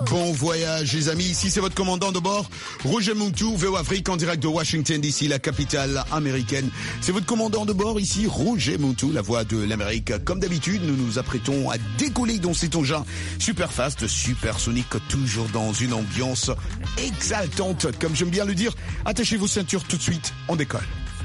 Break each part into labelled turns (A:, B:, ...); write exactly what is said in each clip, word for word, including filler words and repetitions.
A: Bon voyage les amis, ici c'est votre commandant de bord, Roger Muntu, V O Afrique en direct de Washington D C, la capitale américaine. C'est votre commandant de bord ici, Roger Muntu, la voix de l'Amérique. Comme d'habitude, nous nous apprêtons à décoller dans cet engin super fast, super sonique, toujours dans une ambiance exaltante, comme j'aime bien le dire. Attachez vos ceintures tout de suite, on décolle.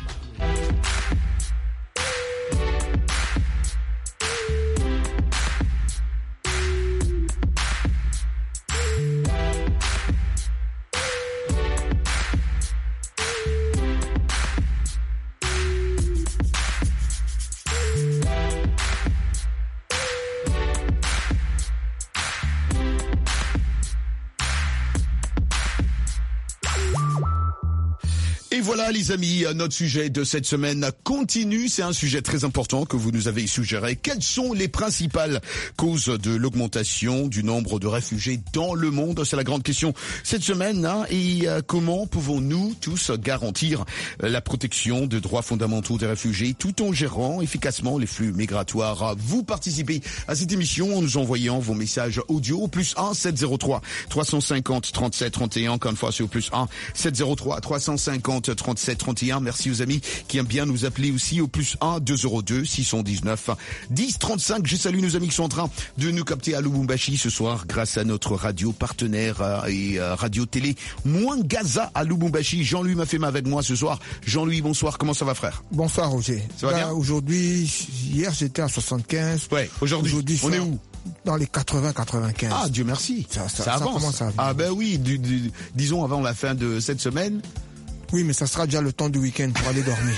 A: Et voilà les amis, notre sujet de cette semaine continue. C'est un sujet très important que vous nous avez suggéré. Quelles sont les principales causes de l'augmentation du nombre de réfugiés dans le monde? C'est la grande question cette semaine. Hein. Et euh, comment pouvons-nous tous garantir la protection des droits fondamentaux des réfugiés tout en gérant efficacement les flux migratoires? Vous participez à cette émission en nous envoyant vos messages audio au plus un sept zéro trois trois cent cinquante trente-sept trente et un. Encore une fois, c'est au plus un sept zéro trois trois cent cinquante trente-sept trente et un. Merci aux amis qui aiment bien nous appeler aussi au plus un deux zéro deux six cent dix-neuf dix trente-cinq. Je salue nos amis qui sont en train de nous capter à Lubumbashi ce soir grâce à notre radio partenaire et radio télé Mwangaza à Lubumbashi. Jean-Louis Mafema avec moi ce soir. Jean-Louis, bonsoir. Comment ça va, frère?
B: Bonsoir, Roger.
A: Ça va bien?
B: Aujourd'hui, hier j'étais à soixante-quinze.
A: Ouais. Aujourd'hui, aujourd'hui on est où?
B: Dans les quatre-vingts quatre-vingt-quinze.
A: Ah, Dieu merci.
B: Ça, ça,
A: ça avance.
B: Ça commence à...
A: Ah ben oui, du, du, disons avant la fin de cette semaine.
B: Oui, mais ça sera déjà le temps du week-end pour aller dormir.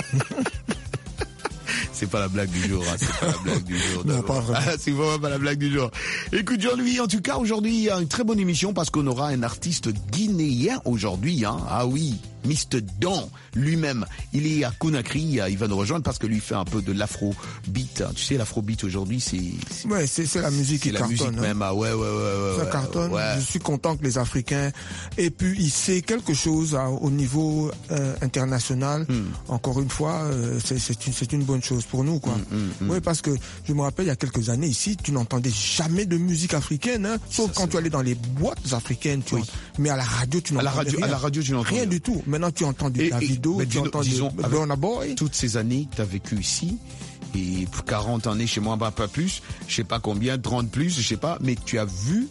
A: C'est pas la blague du jour, hein, c'est pas la blague du jour.
B: Non, pas vraiment.
A: Ah, c'est vraiment pas la blague du jour. Écoute Jean-Louis, en tout cas aujourd'hui, il y a une très bonne émission parce qu'on aura un artiste guinéen aujourd'hui. Hein. Ah oui, mister Dan lui-même, il est à Conakry, il va nous rejoindre parce que lui fait un peu de l'afrobeat. Tu sais, l'afrobeat aujourd'hui, c'est... c'est
B: ouais, c'est, c'est la musique qui
A: la
B: cartonne.
A: musique
B: hein.
A: même, ah ouais, ouais, ouais, ouais.
B: Ça
A: ouais,
B: cartonne.
A: Ouais.
B: Je suis content que les Africains aient pu hisser quelque chose à, au niveau euh, international. Hmm. Encore une fois, euh, c'est, c'est, une, c'est une bonne chose pour nous, quoi. Hmm, hmm, oui, parce que je me rappelle, il y a quelques années ici, tu n'entendais jamais de musique africaine, hein, sauf ça, quand c'est... tu allais dans les boîtes africaines, tu oui. vois. Mais à la radio, tu n'entendais
A: à la radio,
B: rien.
A: À la radio, tu n'entendais
B: rien du tout. Maintenant, tu entends du Davido, tu entends du Burna Boy.
A: Toutes ces années que tu as vécu ici, et quarante années chez moi, bah, pas plus, je sais pas combien, trente plus, je sais pas, mais tu as vu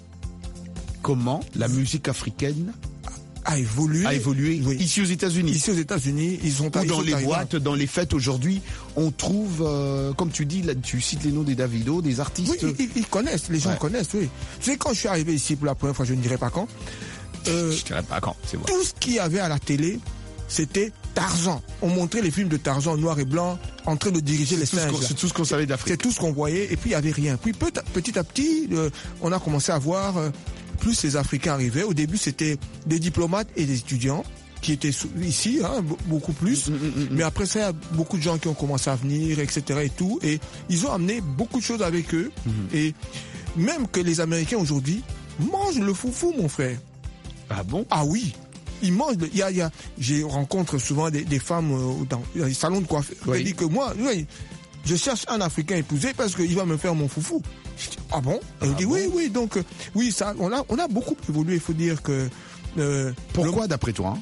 A: comment la musique africaine
B: a évolué,
A: a évolué
B: oui.
A: ici aux États-Unis.
B: Ici aux États-Unis, ils ont
A: ou dans
B: ils
A: les
B: sont
A: boîtes, dans les fêtes aujourd'hui, on trouve, euh, comme tu dis, là, tu cites les noms des Davido, des artistes.
B: Oui, ils, ils connaissent, les gens ouais. connaissent, oui. Tu sais, quand je suis arrivé ici pour la première fois, je ne dirais pas quand.
A: Euh, je dirais pas quand, c'est vrai.
B: Tout ce qu'il y avait à la télé, c'était Tarzan. On montrait les films de Tarzan noir et blanc en train de diriger les singes.
A: C'est tout ce qu'on savait d'Afrique.
B: C'est tout ce qu'on voyait et puis il n'y avait rien. Puis petit à petit, euh, on a commencé à voir euh, plus les Africains arrivaient. Au début, c'était des diplomates et des étudiants qui étaient ici, hein, beaucoup plus. Mm, mm, mm. Mais après ça, il y a beaucoup de gens qui ont commencé à venir, et cetera et tout. Et ils ont amené beaucoup de choses avec eux. Mm. Et même que les Américains aujourd'hui mangent le foufou, mon frère.
A: Ah bon?
B: Ah oui. Ils mangent. Il y a, il y a, j'ai rencontre souvent des, des femmes dans les salons de coiffure. Oui. Elle dit que moi, oui, je cherche un Africain épousé parce qu'il va me faire mon foufou. Je dis, ah bon? Elle ah dit bon? oui, oui. Donc, euh, oui, ça, on a, on a beaucoup évolué. Il faut dire que.
A: Euh, Pourquoi, le, d'après toi? Hein?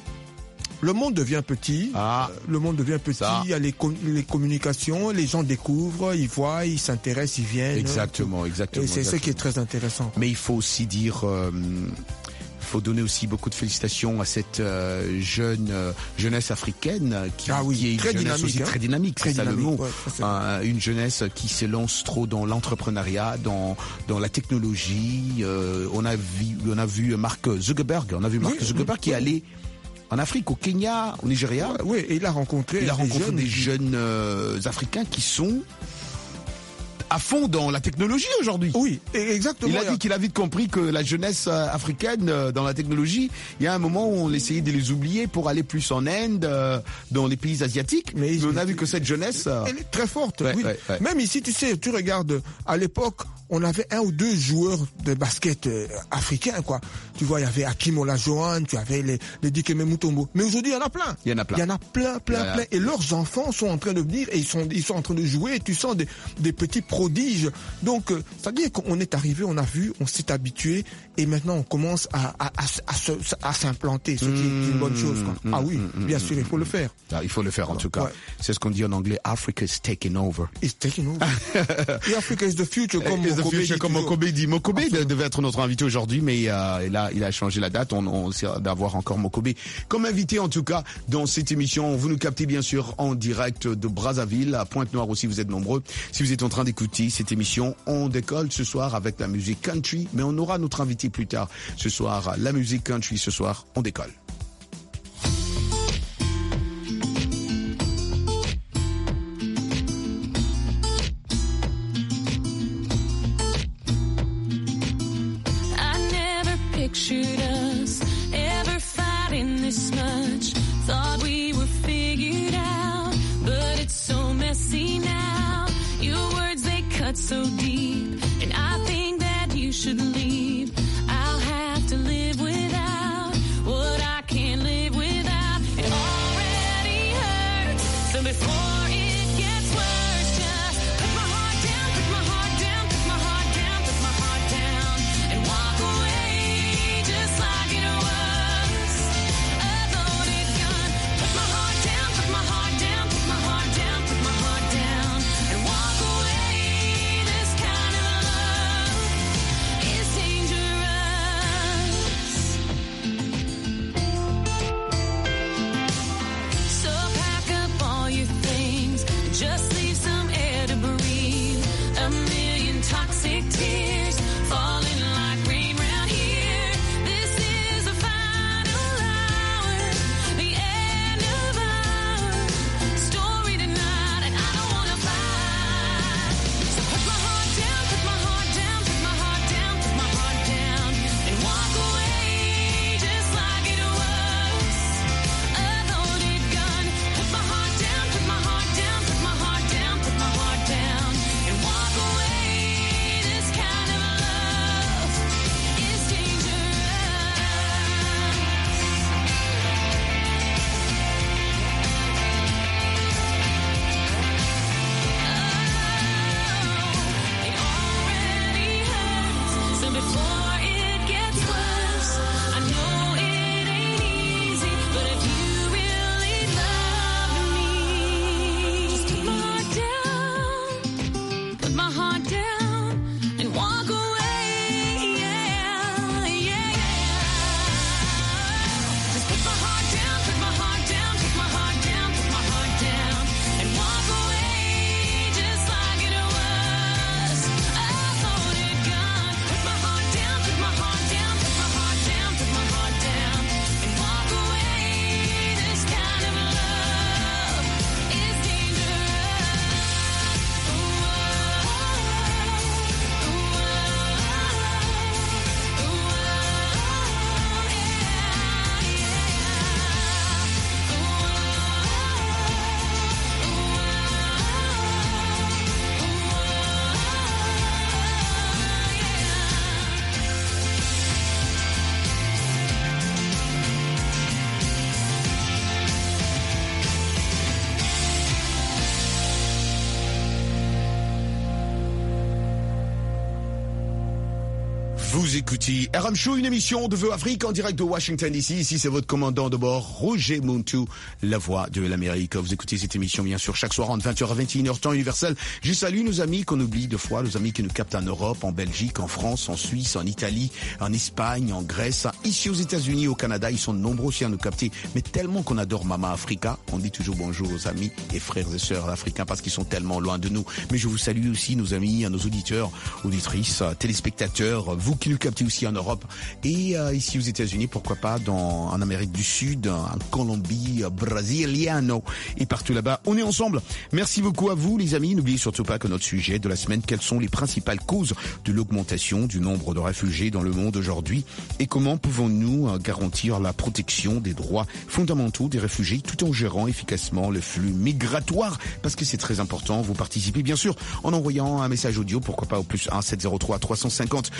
B: Le monde devient petit.
A: Ah,
B: euh, le monde devient petit. Ça. Il y a les, com- les communications. Les gens découvrent, ils voient, ils s'intéressent, ils viennent.
A: Exactement, exactement.
B: Et c'est
A: exactement.
B: ça qui est très intéressant.
A: Mais il faut aussi dire. Euh, faut donner aussi beaucoup de félicitations à cette euh, jeune euh, jeunesse africaine qui,
B: ah oui,
A: qui est une
B: très
A: jeunesse
B: dynamique,
A: aussi
B: hein.
A: très dynamique,
B: très
A: c'est ça le mot.
B: Ouais,
A: euh, une jeunesse qui se lance trop dans l'entrepreneuriat, dans dans la technologie. Euh, on a vu on a vu Mark Zuckerberg, on a vu Mark oui, Zuckerberg oui, qui est allé en Afrique, au Kenya, au Nigeria.
B: Oui, et il a rencontré,
A: il a
B: des
A: rencontré
B: jeunes,
A: des jeunes euh, Africains qui sont à fond dans la technologie aujourd'hui.
B: Oui, exactement.
A: Il a dit qu'il a vite compris que la jeunesse africaine dans la technologie, il y a un moment où on essayait de les oublier pour aller plus en Inde, dans les pays asiatiques. Mais, Mais on a vu que cette jeunesse...
B: Elle est très forte,
A: ouais,
B: oui.
A: Ouais, ouais.
B: Même ici, tu sais, tu regardes, à l'époque, on avait un ou deux joueurs de basket euh, africains, quoi. Tu vois, il y avait Hakim Olajuwon, tu avais les, les Dikembe Mutombo. Mais aujourd'hui, il y en a plein.
A: Il y en a plein.
B: Il y en a plein, plein, plein. Et leurs enfants sont en train de venir et ils sont, ils sont en train de jouer. Et tu sens des, des petits projets prodige. Donc, euh, c'est-à-dire qu'on est arrivé, on a vu, on s'est habitué, et maintenant on commence à, à, à, à, se, à s'implanter, ce qui est une bonne chose. Quoi. Mmh, ah oui, mmh, bien mmh, sûr, il faut le faire.
A: Ah, il faut le faire en tout cas. Ouais. C'est ce qu'on dit en anglais, Africa is taking over.
B: It's taking over. Et Africa is the future, comme Mokobe dit.
A: Comme Mokobe dit. Mokobe devait être notre invité aujourd'hui, mais euh, là, il a changé la date. On, on sait d'avoir encore Mokobe comme invité en tout cas dans cette émission. Vous nous captez bien sûr en direct de Brazzaville, à Pointe-Noire aussi, vous êtes nombreux. Si vous êtes en train d'écouter cette émission, on décolle ce soir avec la musique country, mais on aura notre invité plus tard ce soir. La musique country ce soir, on décolle.
C: Pictured us ever fighting this much. Thought we were figured out, but it's so messy now. Your words, they cut so deep, and I think that you should leave. I'll have to live without what I can't live without. It already hurts, so before it gets worse, just put my heart down, put my heart down, put my heart down, put my heart down, and walk away. Just like it was a loaded gun. Put my heart down, put my heart down, put my heart down, put my heart down, and walk away. This kind of love is dangerous. So pack up all your things, just leave some air to breathe. A million toxic tears falling like rain round here. This is the final hour, the end of our story tonight, and I don't wanna fight. So put my heart down, put my heart down, put my heart down, put my heart down, and walk away just like it was a loaded gun. Put my heart down, put my heart down, put my heart down, put my heart down, and walk away. This kind of love is dangerous. It already hurts, so before it gets worse, I know it ain't easy, but if you really love me, just put my heart down, put my heart down, and walk away. Yeah, yeah, yeah. Just put my heart down, put my heart down, put my heart down, put my heart down, and walk away just like it was a loaded gun. Put my heart down, put my heart down, put my heart down, put my heart down, and walk away. This kind of love is dangerous. Ooh, ooh, ooh,
A: Vous écoutez R M Show, une émission de Vœux Afrique en direct de Washington D C. Ici, c'est votre commandant de bord, Roger Muntu, la voix de l'Amérique. Vous écoutez cette émission, bien sûr, chaque soir entre vingt heures à vingt et une heures, temps universel. Je salue nos amis qu'on oublie deux fois, nos amis qui nous captent en Europe, en Belgique, en France, en Suisse, en Italie, en Espagne, en Grèce, ici aux États-Unis, au Canada. Ils sont nombreux aussi à nous capter, mais tellement qu'on adore Mama Africa. On dit toujours bonjour aux amis et frères et sœurs africains parce qu'ils sont tellement loin de nous. Mais je vous salue aussi, nos amis, nos auditeurs, auditrices, téléspectateurs, vous qui nous captez aussi en Europe et euh, ici aux États-Unis, pourquoi pas dans en Amérique du Sud, en Colombie, brasiliano et partout là-bas. On est ensemble. Merci beaucoup à vous les amis. N'oubliez surtout pas que notre sujet de la semaine, quelles sont les principales causes de l'augmentation du nombre de réfugiés dans le monde aujourd'hui et comment pouvons-nous euh, garantir la protection des droits fondamentaux des réfugiés tout en gérant efficacement le flux migratoire, parce que c'est très important. Vous participez bien sûr en envoyant un message audio, pourquoi pas au plus un sept zéro trois trois cent cinquante trente-sept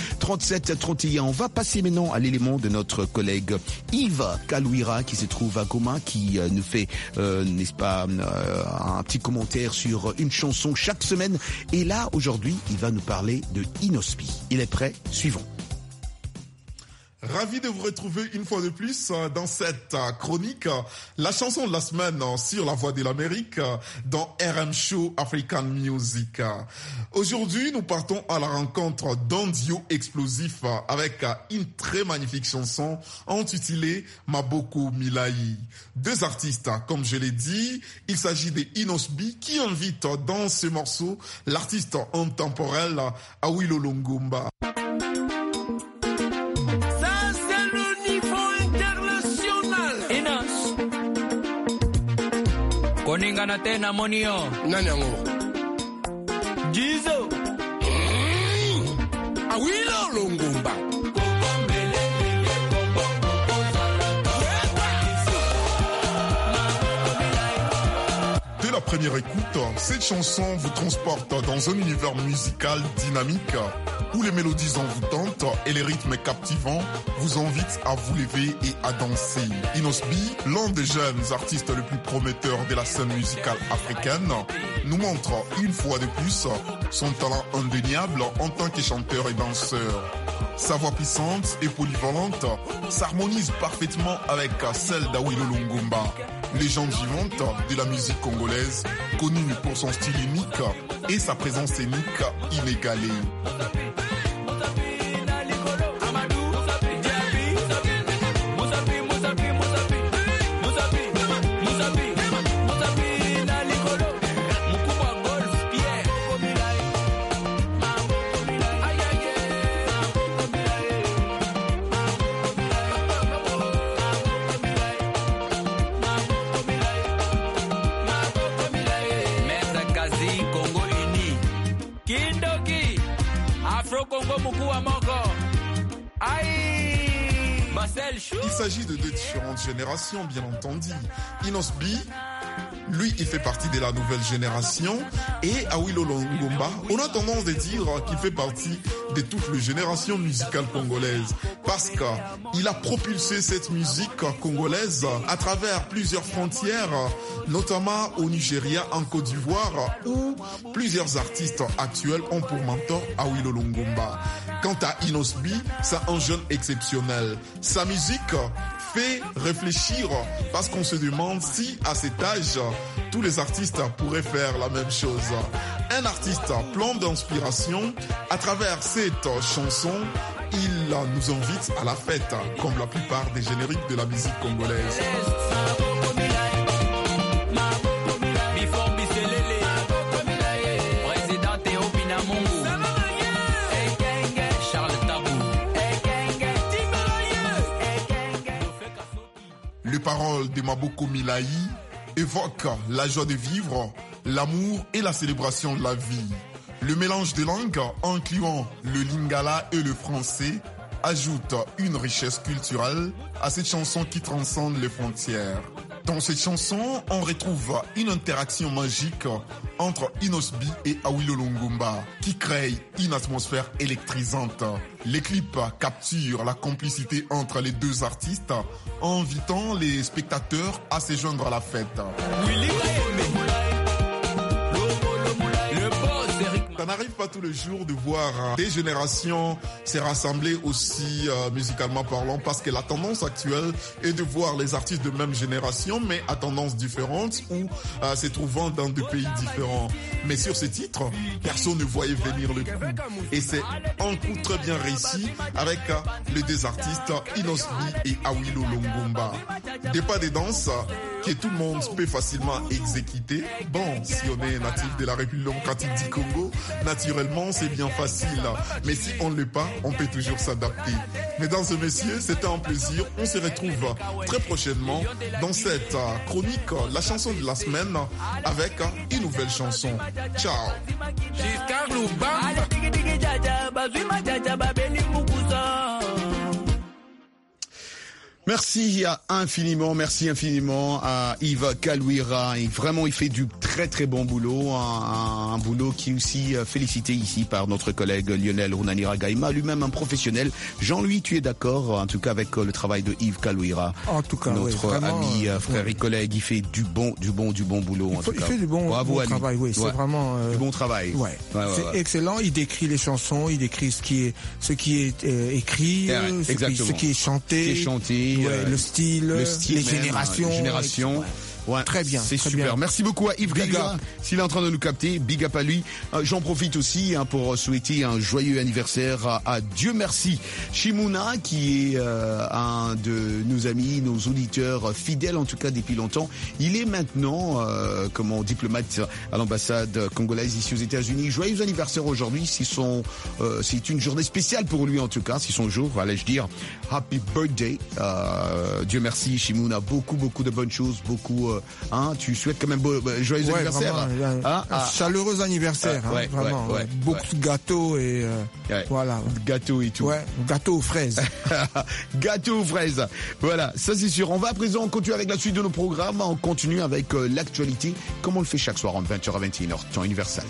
A: vingt-sept trente et un. On va passer maintenant à l'élément de notre collègue Yves Kalouira qui se trouve à Goma, qui euh, nous fait, euh, n'est-ce pas, euh, un petit commentaire sur une chanson chaque semaine. Et là, aujourd'hui, il va nous parler de Inospi. Il est prêt? Suivons.
D: Ravi de vous retrouver une fois de plus dans cette chronique, la chanson de la semaine sur la Voix de l'Amérique dans R M Show African Music. Aujourd'hui, nous partons à la rencontre d'un duo explosif avec une très magnifique chanson intitulée Maboko Milayi. Deux artistes, comme je l'ai dit, il s'agit de Inosbi qui invite dans ce morceau l'artiste intemporel Awilo Longomba.
E: Koningana tena monio.
F: Nani yango?
E: Jizo.
F: Mm. Awilo Longomba.
D: Dès la première écoute, cette chanson vous transporte dans un univers musical dynamique où les mélodies envoûtantes et les rythmes captivants vous invitent à vous lever et à danser. Inosbi, l'un des jeunes artistes les plus prometteurs de la scène musicale africaine, nous montre une fois de plus son talent indéniable en tant que chanteur et danseur. Sa voix puissante et polyvalente s'harmonise parfaitement avec celle d'Awilo Longomba, légende vivante de la musique congolaise, connue pour son style unique et sa présence scénique inégalée. Il s'agit de deux différentes générations, bien entendu. Inosbi, lui, il fait partie de la nouvelle génération, et Awilo Longomba, on a tendance de dire qu'il fait partie de toutes les générations musicales congolaises, parce qu'il a propulsé cette musique congolaise à travers plusieurs frontières, notamment au Nigeria, en Côte d'Ivoire, où plusieurs artistes actuels ont pour mentor Awilo Longomba. Quant à Inosbi, c'est un jeune exceptionnel. Sa musique fait réfléchir parce qu'on se demande si, à cet âge, tous les artistes pourraient faire la même chose. Un artiste plein d'inspiration, à travers cette chanson, il nous invite à la fête, comme la plupart des génériques de la musique congolaise. Les paroles de Maboko Milayi évoquent la joie de vivre, l'amour et la célébration de la vie. Le mélange des langues, incluant le lingala et le français, ajoute une richesse culturelle à cette chanson qui transcende les frontières. Dans cette chanson, on retrouve une interaction magique entre Inosbi et Awilo Longomba qui crée une atmosphère électrisante. Les clips capturent la complicité entre les deux artistes, invitant les spectateurs à se joindre à la fête. Ça n'arrive pas tous les jours de voir des générations se rassembler aussi euh, musicalement parlant, parce que la tendance actuelle est de voir les artistes de même génération mais à tendance différente ou euh, se trouvant dans deux pays différents. Mais sur ce titre, personne ne voyait venir le coup. Et c'est un coup très bien réussi avec euh, les deux artistes Inosbi et Awilo Longomba. Des pas de danse que tout le monde peut facilement exécuter. Bon, si on est natif de la République démocratique du Congo, naturellement, c'est bien facile. Mais si on ne l'est pas, on peut toujours s'adapter. Mesdames et messieurs, c'était un plaisir. On se retrouve très prochainement dans cette chronique, la chanson de la semaine, avec une nouvelle chanson. Ciao.
A: Merci infiniment, merci infiniment à Yves Kalouira. Et vraiment, il fait du très très bon boulot, un, un boulot qui est aussi félicité ici par notre collègue Lionel Runanira Gaïma, lui-même un professionnel. Jean-Louis, tu es d'accord en tout cas avec le travail de Yves Kalouira?
B: En tout cas,
A: notre
B: oui, vraiment,
A: ami,
B: euh,
A: frère
B: ouais.
A: et collègue, il fait du bon, du bon, du bon boulot.
B: Il,
A: en
B: faut,
A: tout
B: il
A: cas.
B: fait du bon,
A: Bravo
B: bon
A: à lui.
B: travail, oui, c'est
A: Ouais.
B: vraiment euh,
A: du bon travail.
B: Ouais,
A: ouais, ouais
B: c'est
A: ouais.
B: excellent. Il décrit les chansons, il décrit ce qui est, ce qui est euh, écrit,
A: Ouais,
B: euh, ce, qui,
A: exactement.
B: ce qui est chanté,
A: Qui est chanté,
B: ouais,
A: euh,
B: le style,
A: le style
B: les
A: même,
B: générations,
A: euh, générations.
B: Ouais.
A: Ouais,
B: Très bien,
A: c'est
B: très
A: super.
B: bien.
A: Merci beaucoup à Yves
B: Big
A: Kalouira.
B: up.
A: S'il est en train de nous capter, big up à lui. Euh, J'en profite aussi hein, pour souhaiter un joyeux anniversaire à, à Dieu merci Shimuna, qui est euh, un de nos amis, nos auditeurs fidèles en tout cas depuis longtemps. Il est maintenant euh, comment diplomate à l'ambassade congolaise ici aux États-Unis. Joyeux anniversaire aujourd'hui. C'est son, euh, c'est une journée spéciale pour lui en tout cas. C'est son jour, allais-je dire. Happy birthday. Euh, Dieu merci Shimuna. Beaucoup beaucoup de bonnes choses, beaucoup. Euh, hein, tu souhaites quand même beau, joyeux
B: Ouais,
A: anniversaire.
B: vraiment, un,
A: Hein?
B: un
A: Ah.
B: chaleureux anniversaire,
A: Ah,
B: hein,
A: ouais,
B: vraiment.
A: ouais,
B: ouais.
A: ouais,
B: Beaucoup
A: ouais.
B: de gâteaux et euh,
A: Ouais.
B: voilà.
A: Gâteau et tout.
B: Ouais, gâteaux aux fraises.
A: Gâteau aux fraises. Voilà, ça c'est sûr. On va à présent continuer avec la suite de nos programmes. On continue avec euh, l'actualité, comme on le fait chaque soir entre vingt heures et vingt et une heures, temps universel.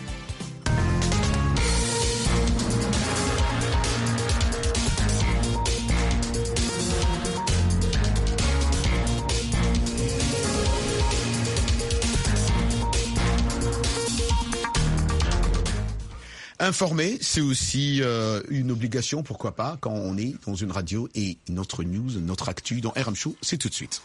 A: Informer, c'est aussi euh, une obligation, pourquoi pas, quand on est dans une radio et notre news, notre actu dans R M Show, c'est tout de suite.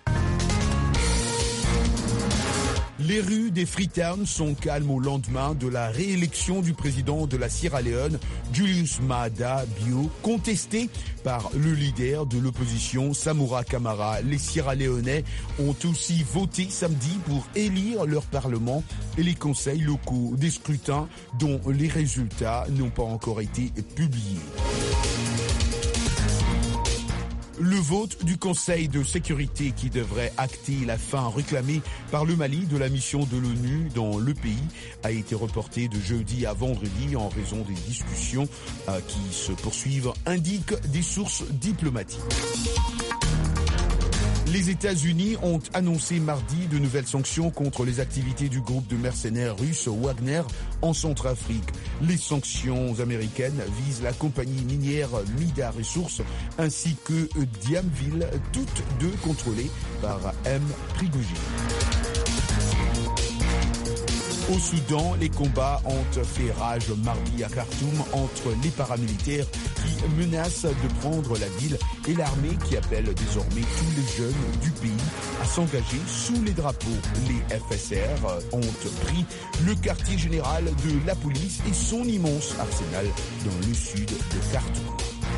A: Les rues des Freetown sont calmes au lendemain de la réélection du président de la Sierra Leone, Julius Maada Bio, contesté par le leader de l'opposition, Samura Kamara. Les Sierra-Léonais ont aussi voté samedi pour élire leur parlement et les conseils locaux, des scrutins dont les résultats n'ont pas encore été publiés. Le vote du Conseil de sécurité qui devrait acter la fin réclamée par le Mali de la mission de l'ONU dans le pays a été reporté de jeudi à vendredi en raison des discussions euh, qui se poursuivent, indiquent des sources diplomatiques. Les États-Unis ont annoncé mardi de nouvelles sanctions contre les activités du groupe de mercenaires russe Wagner en Centrafrique. Les sanctions américaines visent la compagnie minière Mida Resources ainsi que Diamville, toutes deux contrôlées par M. Prigogine. Au Soudan, les combats ont fait rage mardi à Khartoum entre les paramilitaires qui menacent de prendre la ville et l'armée qui appelle désormais tous les jeunes du pays à s'engager sous les drapeaux. Les F S R ont pris le quartier général de la police et son immense arsenal dans le sud de Khartoum.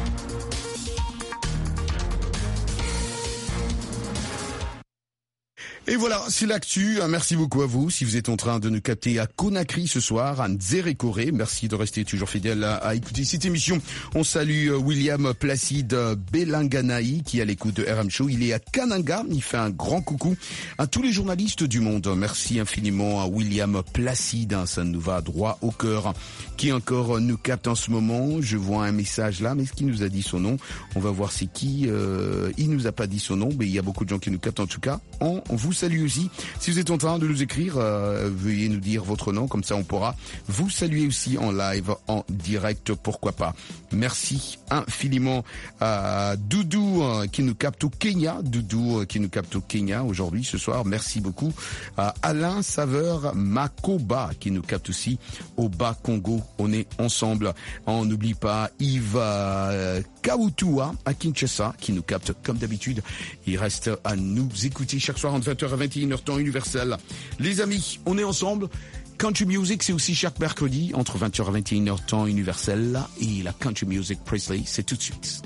A: Et voilà, c'est l'actu. Merci beaucoup à vous. Si vous êtes en train de nous capter à Conakry ce soir, à Nzérékoré, merci de rester toujours fidèle à, à écouter cette émission. On salue William Placide Belanganaï qui est à l'écoute de R M Show. Il est à Kananga. Il fait un grand coucou à tous les journalistes du monde. Merci infiniment à William Placide. Ça nous va droit au cœur. Qui encore nous capte en ce moment? Je vois un message là, mais est-ce qu'il nous a dit son nom? On va voir c'est qui. Euh, il nous a pas dit son nom, mais il y a beaucoup de gens qui nous captent en tout cas. On vous salue aussi. Si vous êtes en train de nous écrire, euh, veuillez nous dire votre nom, comme ça on pourra vous saluer aussi en live, en direct, pourquoi pas. Merci infiniment à Doudou euh, qui nous capte au Kenya, Doudou euh, qui nous capte au Kenya aujourd'hui, ce soir. Merci beaucoup à Alain Saveur Makoba qui nous capte aussi au Bas-Congo. On est ensemble. On n'oublie pas Yves euh, Kautua à Kinshasa qui nous capte comme d'habitude. Il reste à nous écouter chaque soir entre vingt heures et vingt et une heures temps universel. Les amis, on est ensemble. Country Music, c'est aussi chaque mercredi entre vingt heures et vingt et une heures temps universel. Et la Country Music Presley, c'est tout de suite.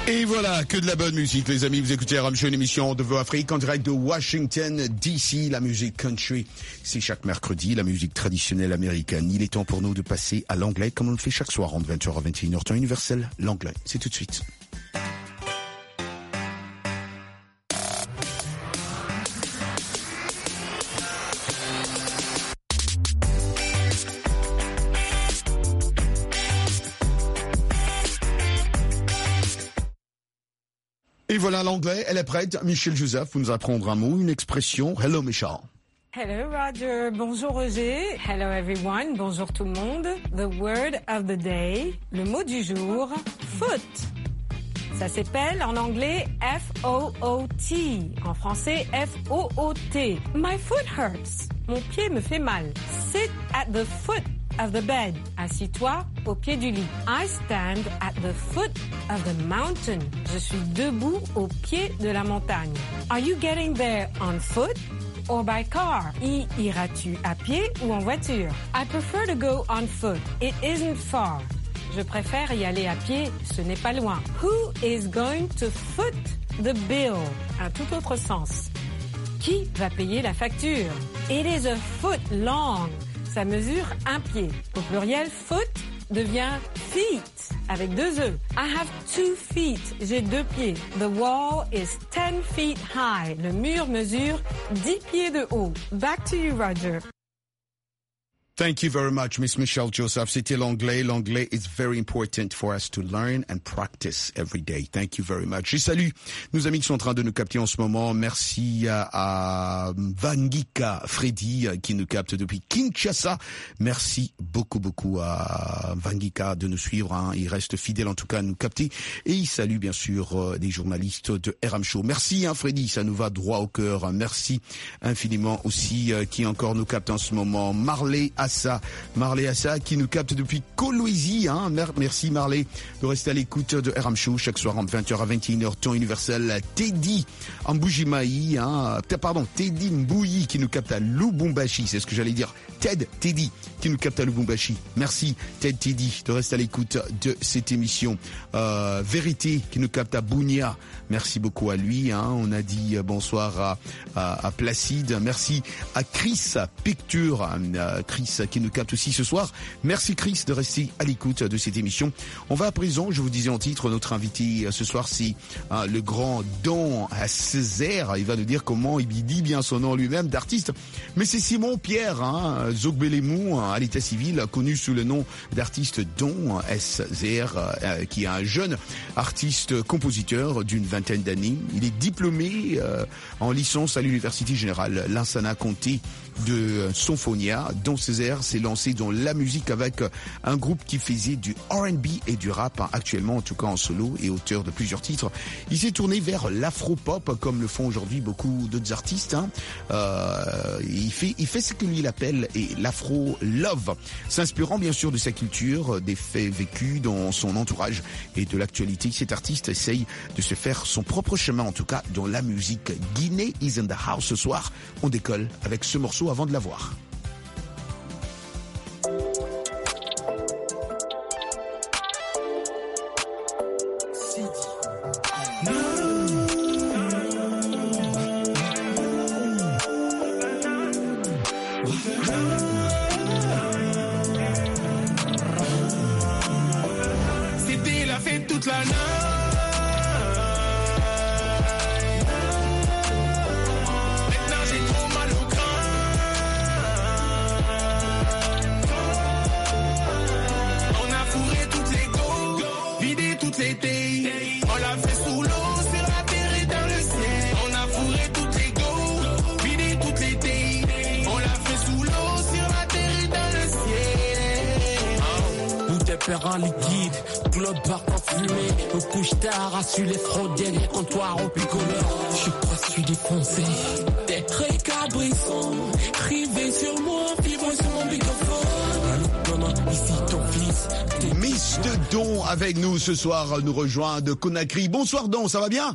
A: Et voilà, que de la bonne musique, les amis. Vous écoutez Aram Show, une émission de Voix Afrique en direct de Washington, D C. La musique country, c'est chaque mercredi, la musique traditionnelle américaine. Il est temps pour nous de passer à l'anglais, comme on le fait chaque soir, entre vingt heures à vingt et une heures, temps universel. L'anglais, c'est tout de suite. Et voilà l'anglais, elle est prête. Michel Joseph, vous nous apprendre un mot, une expression. Hello Michel.
G: Hello Roger, bonjour Roger. Hello everyone, bonjour tout le monde. The word of the day, le mot du jour, foot. Ça s'appelle en anglais F O O T, en français F O O T. My foot hurts. Mon pied me fait mal. Sit at the foot of the bed. Assis-toi au pied du lit. I stand at the foot of the mountain. Je suis debout au pied de la montagne. Are you getting there on foot or by car? Y iras-tu à pied ou en voiture? I prefer to go on foot. It isn't far. Je préfère y aller à pied, ce n'est pas loin. Who is going to foot the bill? Un tout autre sens. Qui va payer la facture? It is a foot long. Ça mesure un pied. Au pluriel, foot devient feet avec deux E. I have two feet. J'ai deux pieds. The wall is ten feet high. Le mur mesure dix pieds de haut. Back to you, Roger.
A: Thank you very much, Miss Michelle Joseph. C'était l'anglais. L'anglais is very important for us to learn and practice every day. Thank you very much. Je salue nos amis qui sont en train de nous capter en ce moment. Merci à, à Vangika Freddy qui nous capte depuis Kinshasa. Merci beaucoup, beaucoup à Vangika de nous suivre. Hein. Il reste fidèle en tout cas à nous capter. Et il salue bien sûr euh, des journalistes de Aram Show. Merci hein, Freddy, ça nous va droit au cœur. Merci infiniment aussi euh, qui encore nous capte en ce moment. Marley Assa, Marley Assa qui nous capte depuis Coloisie. Hein. Merci Marley de rester à l'écoute de Aram Show chaque soir entre vingt heures à vingt et une heures, temps universel. Teddy Mboujimaï, hein. pardon, Teddy Mbouyi qui nous capte à Lubumbashi, c'est ce que j'allais dire. Ted Teddy qui nous capte à Lubumbashi. Merci Ted Teddy de rester à l'écoute de cette émission. Euh, Vérité qui nous capte à Bunia. Merci beaucoup à lui. Hein. On a dit bonsoir à, à, à Placide. Merci à Chris Picture, euh, Chris qui nous capte aussi ce soir. Merci Chris de rester à l'écoute de cette émission. On va à présent, je vous disais en titre, notre invité ce soir c'est euh, le grand Don Césaire. Il va nous dire comment il dit bien son nom lui-même d'artiste. Mais c'est Simon Pierre, hein, Zogbelemou, à l'état civil, connu sous le nom d'artiste Don Césaire, euh, qui est un jeune artiste compositeur d'une vingtaine d'années. Il est diplômé euh, en licence à l'Université Générale Lansana Conté de Symphonia. Don Césaire s'est lancé dans la musique avec un groupe qui faisait du R and B et du rap, hein, actuellement en tout cas en solo et auteur de plusieurs titres. Il s'est tourné vers l'afro-pop comme le font aujourd'hui beaucoup d'autres artistes. Hein. Euh, il fait, il fait ce que lui il appelle et l'afro-love, s'inspirant bien sûr de sa culture, des faits vécus dans son entourage et de l'actualité. Cet artiste essaye de se faire son propre chemin, en tout cas dans la musique. Guinée is in the house ce soir. On décolle avec ce morceau avant de la voir.
F: C'était la fête toute la nuit.
H: En liquide, globe part en fumée, au couche-tard, a su les fraudiennes et comptoirs au picoleur. Je suis pas suis défoncé, t'es très cabrissant, privé sur moi, vivre sur mon microphone. Ici ton fils.
A: Mister Don avec nous ce soir nous rejoint de Conakry. Bonsoir Don, ça va bien?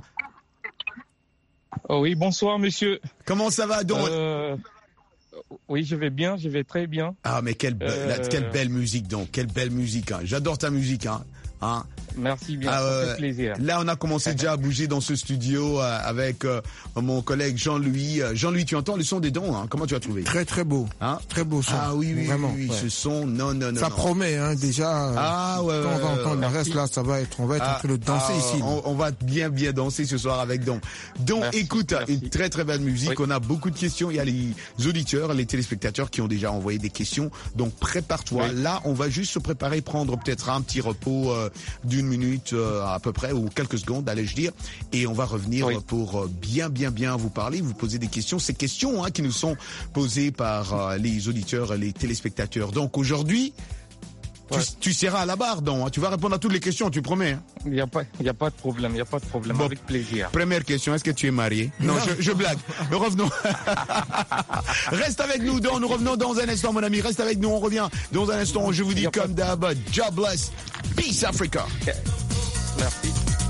I: Oh oui, bonsoir monsieur.
A: Comment ça va Don?
I: euh... Oui, je vais bien, je vais très bien.
A: Ah, mais quelle, be- euh... la, quelle belle musique donc, quelle belle musique. Hein. J'adore ta musique. Hein. Hein.
I: Merci bien,
A: Ah,
I: ça
A: euh,
I: fait plaisir.
A: Là, on a commencé déjà à bouger dans ce studio euh, avec euh, mon collègue Jean-Louis. Euh, Jean-Louis, tu entends le son des dons, hein? Comment tu as trouvé?
B: Très très beau.
A: Hein?
B: Très beau son.
A: Ah oui, oui,
B: Vraiment,
A: oui, oui,
B: ouais.
A: ce son, non, non, non.
B: Ça
A: non.
B: promet, hein, déjà.
A: Ah ouais,
B: Quand
A: ouais,
B: on va
A: ouais,
B: entendre
A: ouais.
B: le reste, là, ça va être, on va être
A: Ah,
B: en train de danser
A: ah,
B: ici. là.
A: On, on va bien bien danser ce soir avec Don. Don,
I: Merci,
A: écoute,
I: merci.
A: une très très belle musique.
I: Oui.
A: On a beaucoup de questions. Il y a les auditeurs, les téléspectateurs qui ont déjà envoyé des questions. Donc prépare-toi.
I: Oui.
A: Là, on va juste se préparer, prendre peut-être un petit repos euh, d'une minute euh, à peu près ou quelques secondes, allais-je dire, et on va revenir
I: Oui.
A: pour euh, bien bien bien vous parler, vous poser des questions. Ces questions hein, qui nous sont posées par euh, les auditeurs, les téléspectateurs. Donc aujourd'hui.
I: Ouais.
A: Tu, tu seras à la barre, Don. Hein. Tu vas répondre à toutes les questions, tu promets. Hein.
I: Il n'y a, pas- il y a pas de problème, il n'y a pas de problème,
A: Bon.
I: avec plaisir.
A: Première question, est-ce que tu es marié? Non, je, je blague. Revenons. Reste avec nous, Don. Nous revenons dans un instant, mon ami. Reste avec nous, on revient dans un instant. Je vous dis
I: Y a pas
A: comme d'hab, God bless. Peace Africa.
I: Merci.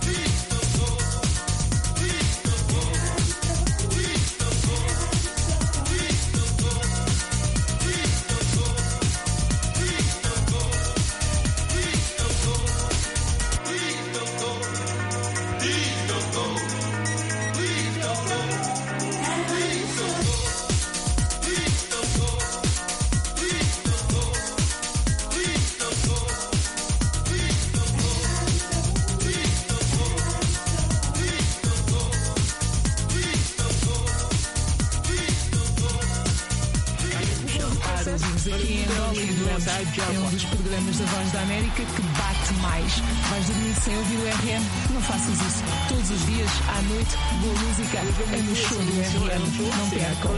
J: É um dos programas da Voz da América que bate mais. Vais dormir sem ouvir o R M? Não faças isso. Todos os dias, à noite, boa música é no show do R M. Não percam.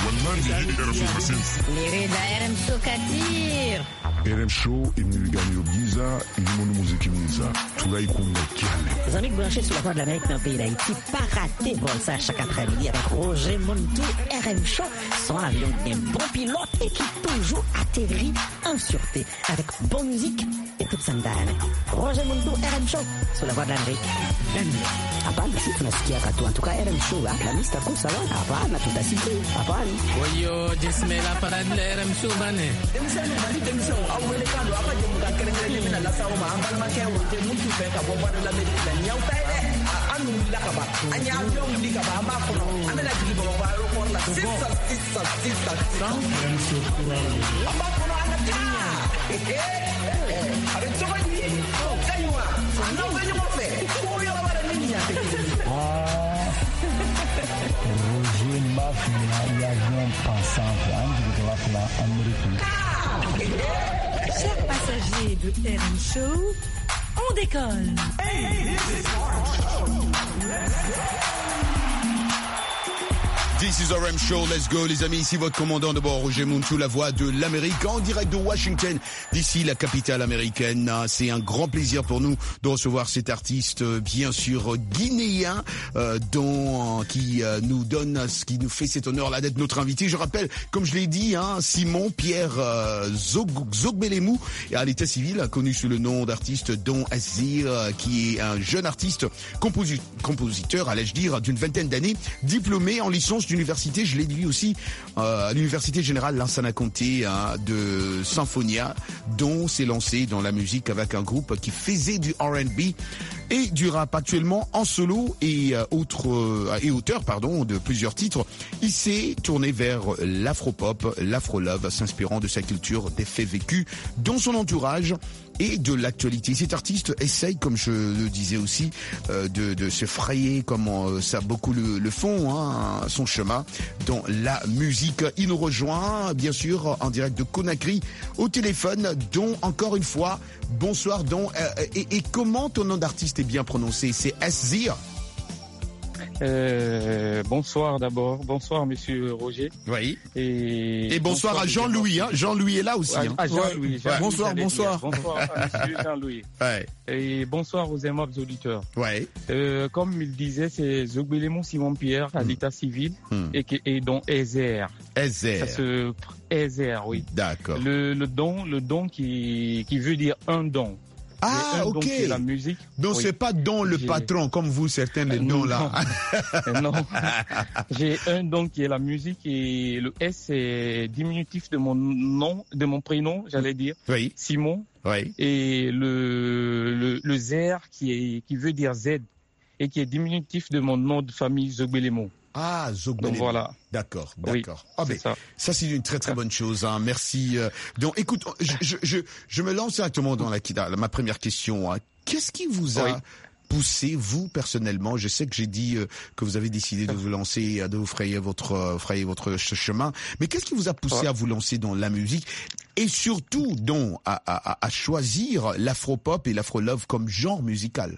K: Lirida R M Show Katir.
L: R M Show imilingani byiza irimo n'umuziki mwiza turayikunda cyane.
K: Les amis branchés sur la Voix de l'Amérique dans le pays d'Haïti, pas rater bon ça chaque après-midi avec Roger Montou, R M Show, son avion bien bon pilote et qui toujours atterrit en sûreté avec bonne musique et toute sa ndani. Roger Montou, R M Show sur la Voix de l'Amérique. Hapana, si tunasikia katu. En tout cas, R M Show, la lista kwa sawa. Hapana, tutasikia. Hapana.
H: Oyo, jismela para de R M Show bane.
M: Roger Mafia, l'avion passant de la Amérique.
J: Chers passagers de R M Show, on décolle.
A: This is R M Show, let's go les amis, ici votre commandant de bord Roger Montou, la voix de l'Amérique en direct de Washington, d'ici la capitale américaine. C'est un grand plaisir pour nous de recevoir cet artiste bien sûr guinéen euh, dont, qui euh, nous donne, ce qui nous fait cet honneur là d'être notre invité. Je rappelle, comme je l'ai dit, hein, Simon Pierre euh, Zog, Zogbelemou à l'état civil, connu sous le nom d'artiste Don Azir, euh, qui est un jeune artiste composi- compositeur, allais-je dire, d'une vingtaine d'années, diplômé en licence d'université, je l'ai dit aussi, euh, à l'université générale Lansana Conté hein, de Symphonia, dont s'est lancé dans la musique avec un groupe qui faisait du R and B et du rap actuellement en solo et euh, autre euh, et auteur pardon de plusieurs titres. Il s'est tourné vers l'afropop, l'afro-love, s'inspirant de sa culture, des faits vécus dans son entourage et de l'actualité. Cet artiste essaye, comme je le disais aussi, euh, de, de se frayer, comme euh, ça beaucoup le, le font, hein, son chemin dans la musique. Il nous rejoint, bien sûr, en direct de Conakry, au téléphone, dont, encore une fois, bonsoir, dont, euh, et, et comment ton nom d'artiste est bien prononcé? C'est Azir?
I: Euh, bonsoir d'abord, bonsoir Monsieur Roger.
A: Oui.
I: Et,
A: Et bonsoir, à Jean-Louis. Hein. Jean-Louis est là aussi. Hein.
I: À, à Jean-Louis.
A: Ouais.
I: Jean-Louis,
B: Bonsoir,
I: j'allais
B: bonsoir.
I: dire. Bonsoir à Monsieur Jean-Louis.
A: Ouais.
I: Et bonsoir aux aimables auditeurs.
A: Ouais.
I: Euh, comme il disait, c'est Zogbelemou Simon Pierre à
A: Hmm.
I: l'état civil
A: Hmm.
I: et, qui- et dont Ezer.
A: Ezer.
I: Ça se Ezer, oui.
A: D'accord.
I: Le, le don, le don qui, qui veut dire un don.
A: Ah,
I: Et un
A: ok.
I: don qui est la musique.
A: Donc
I: Oui.
A: c'est pas Don le
I: J'ai-
A: patron, comme vous, certains les
I: Euh,
A: noms là.
I: non. J'ai un don qui est la musique et le S c'est diminutif de mon nom, de mon prénom, j'allais dire.
A: Oui.
I: Simon
A: Oui.
I: Et le, le, le Zer qui, est, qui veut dire Z et qui est diminutif de mon nom de famille Zogbelemo.
A: Ah, Zogbelemo.
I: Donc voilà.
A: D'accord, d'accord.
I: Oui,
A: ah ben, ça. ça c'est une très très bonne chose. Hein. Merci. Donc, écoute, je, je, je, je me lance directement dans la, dans ma première question. Hein. Qu'est-ce qui vous a oui. poussé, vous personnellement? Je sais que j'ai dit euh, que vous avez décidé de vous lancer, de vous frayer votre, euh, frayer votre chemin. Mais qu'est-ce qui vous a poussé ouais. à vous lancer dans la musique et surtout donc à, à, à choisir l'afro-pop et l'afro-love comme genre musical?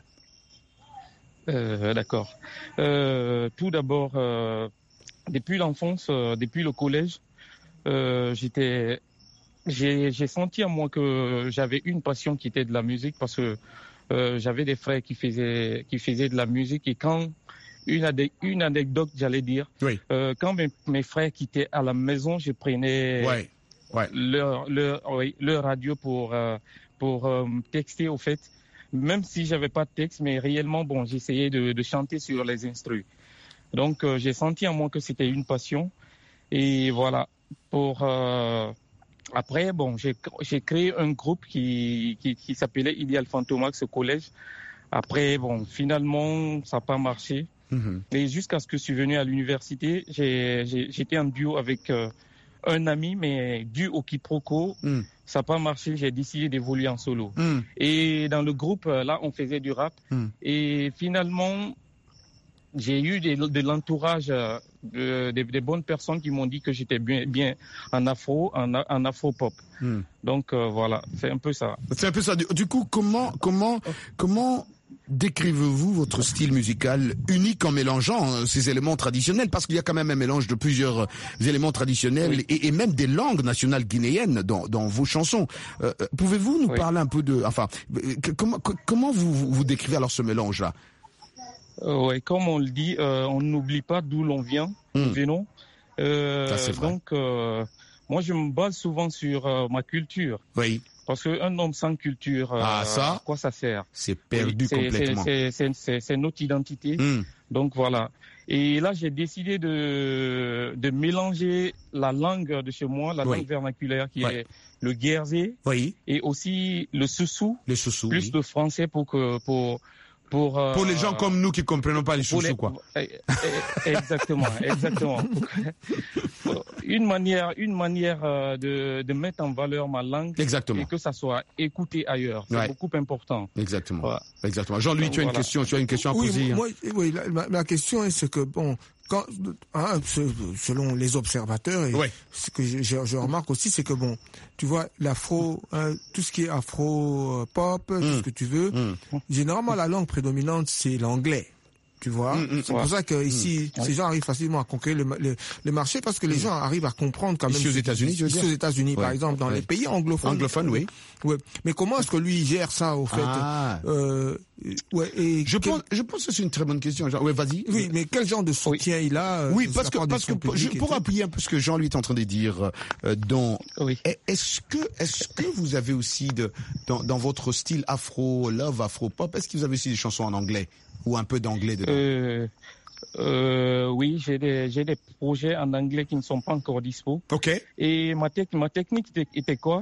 I: Euh, d'accord. Euh, tout d'abord, euh, depuis l'enfance, euh, depuis le collège, euh, j'étais, j'ai, j'ai senti à moi que j'avais une passion qui était de la musique parce que euh, j'avais des frères qui faisaient, qui faisaient de la musique et quand une, adé- une anecdote, j'allais dire,
A: oui.
I: euh, quand mes, mes frères quittaient à la maison, je prenais
A: ouais. Ouais.
I: leur, leur, oui, leur radio pour euh, pour euh, texter au fait. Même si j'avais pas de texte, mais réellement, bon, j'essayais de, de chanter sur les instrus. Donc, euh, j'ai senti en moi que c'était une passion. Et voilà. Pour euh, après, bon, j'ai, j'ai créé un groupe qui qui, qui s'appelait Ideal Fantomax au collège. Après, bon, finalement, ça n'a pas marché. Mm-hmm. Et jusqu'à ce que je suis venu à l'université, j'ai, j'ai, j'étais en duo avec euh, un ami, mais dû au quiproquo. Mm. Ça n'a pas marché, j'ai décidé d'évoluer en solo. Mm. Et dans le groupe, là, on faisait du rap. Mm. Et finalement, j'ai eu des, de l'entourage, de, de, des bonnes personnes qui m'ont dit que j'étais bien, bien en afro, en, en afro-pop. Mm. Donc euh, voilà, c'est un peu ça.
A: C'est un peu ça. Du, du coup, comment, comment, comment décrivez-vous votre style musical unique en mélangeant ces éléments traditionnels? Parce qu'il y a quand même un mélange de plusieurs éléments traditionnels oui. et, et même des langues nationales guinéennes dans, dans vos chansons. Euh, pouvez-vous nous oui. parler un peu de... Enfin, que, comment, que, comment vous, vous décrivez alors ce mélange-là?
I: euh, Oui, comme on le dit, euh, on n'oublie pas d'où l'on vient, mmh. nous venons. Euh, Ça, c'est vrai. Donc, euh, moi, je me base souvent sur euh, ma culture.
A: Oui.
I: Parce qu'un homme sans culture, euh,
A: ah, ça,
I: à quoi ça sert?
A: C'est perdu oui, c'est, complètement.
I: C'est, c'est, c'est, c'est notre identité. Mm. Donc voilà. Et là, j'ai décidé de, de mélanger la langue de chez moi, la oui. langue vernaculaire qui ouais. est le guerzé,
A: oui.
I: et aussi le soussou,
A: le soussou
I: plus
A: oui.
I: le français pour que pour pour euh,
A: pour les gens comme nous qui comprenons pas les soussous les... quoi.
I: Exactement, exactement. Une manière, une manière euh, de, de mettre en valeur ma langue.
A: Exactement.
I: Et que ça soit écouté ailleurs. C'est ouais. beaucoup important.
A: Exactement. Voilà. Exactement. Jean-Louis, tu as une voilà. question, tu as une question à
B: oui,
A: poser.
B: Moi, oui, la, ma, la question est que bon, quand, hein, selon les observateurs, et ouais. ce que je, je, je remarque aussi, c'est que bon, tu vois, l'afro, hein, tout ce qui est afro-pop, mm. tout ce que tu veux, mm. généralement la langue prédominante c'est l'anglais. Tu vois, mmh, c'est ouais. pour ça que ici, mmh. ces gens arrivent facilement à conquérir le, le, le marché parce que les mmh. gens arrivent à comprendre quand même.
A: Ici aux États-Unis,
B: ici aux États-Unis, ouais. par exemple, dans ouais. les pays anglophones.
A: Anglophones, oui.
B: Ouais. Mais comment est-ce que lui il gère ça au fait
A: ah.
B: euh, ouais, et
A: je
B: quel...
A: pense, je pense que c'est une très bonne question. Ouais, vas-y.
B: Oui, mais quel genre de soutien oui. il a
A: Oui, parce que parce que je, pour appuyer un peu ce que Jean-Louis est en train de dire, euh, dans
I: oui.
A: est-ce que est-ce que vous avez aussi de dans, dans votre style afro love, afro pop, est-ce que vous avez aussi des chansons en anglais ou un peu d'anglais dedans?
I: Euh... Euh, oui, j'ai des, j'ai des projets en anglais qui ne sont pas encore dispo.
A: Ok.
I: Et ma, te- ma technique était, était quoi?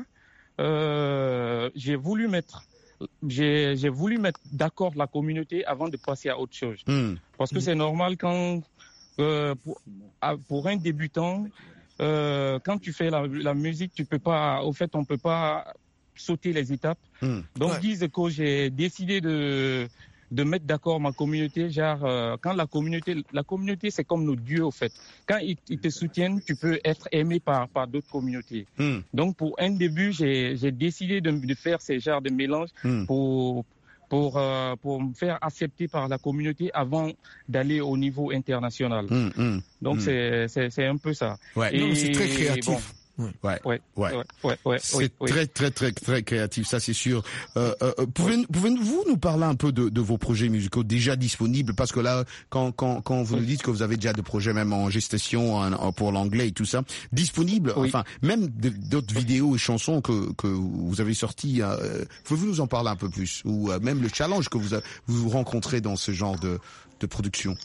I: Euh, j'ai voulu mettre, j'ai, j'ai voulu mettre d'accord la communauté avant de passer à autre chose. Mm. Parce que mm. c'est normal quand, euh, pour, pour un débutant, euh, quand tu fais la, la musique, tu peux pas, au fait, on peut pas sauter les étapes. Mm. Donc, ouais. disent que j'ai décidé de, de mettre d'accord ma communauté, genre euh, quand la communauté, la communauté c'est comme nos dieux au fait. Quand ils, ils te soutiennent, tu peux être aimé par par d'autres communautés. Mm. Donc pour un début, j'ai j'ai décidé de, de faire ces genres de mélange mm. pour pour euh, pour me faire accepter par la communauté avant d'aller au niveau international. Mm, mm, Donc mm. c'est c'est c'est un peu ça.
A: Ouais.
I: Et
A: non, c'est très créatif.
I: Bon,
A: Ouais, ouais,
I: ouais,
A: ouais.
I: ouais, ouais
A: c'est
I: oui,
A: très,
I: oui.
A: très, très, très créatif, ça c'est sûr. Euh, euh, pouvez, pouvez-vous nous parler un peu de, de vos projets musicaux déjà disponibles? Parce que là, quand, quand, quand vous oui. nous dites que vous avez déjà des projets même en gestation en, en, pour l'anglais et tout ça, disponibles, oui. enfin, même de, d'autres vidéos et chansons que, que vous avez sorties, euh, pouvez-vous nous en parler un peu plus? Ou euh, même le challenge que vous, a, vous rencontrez dans ce genre de, de production?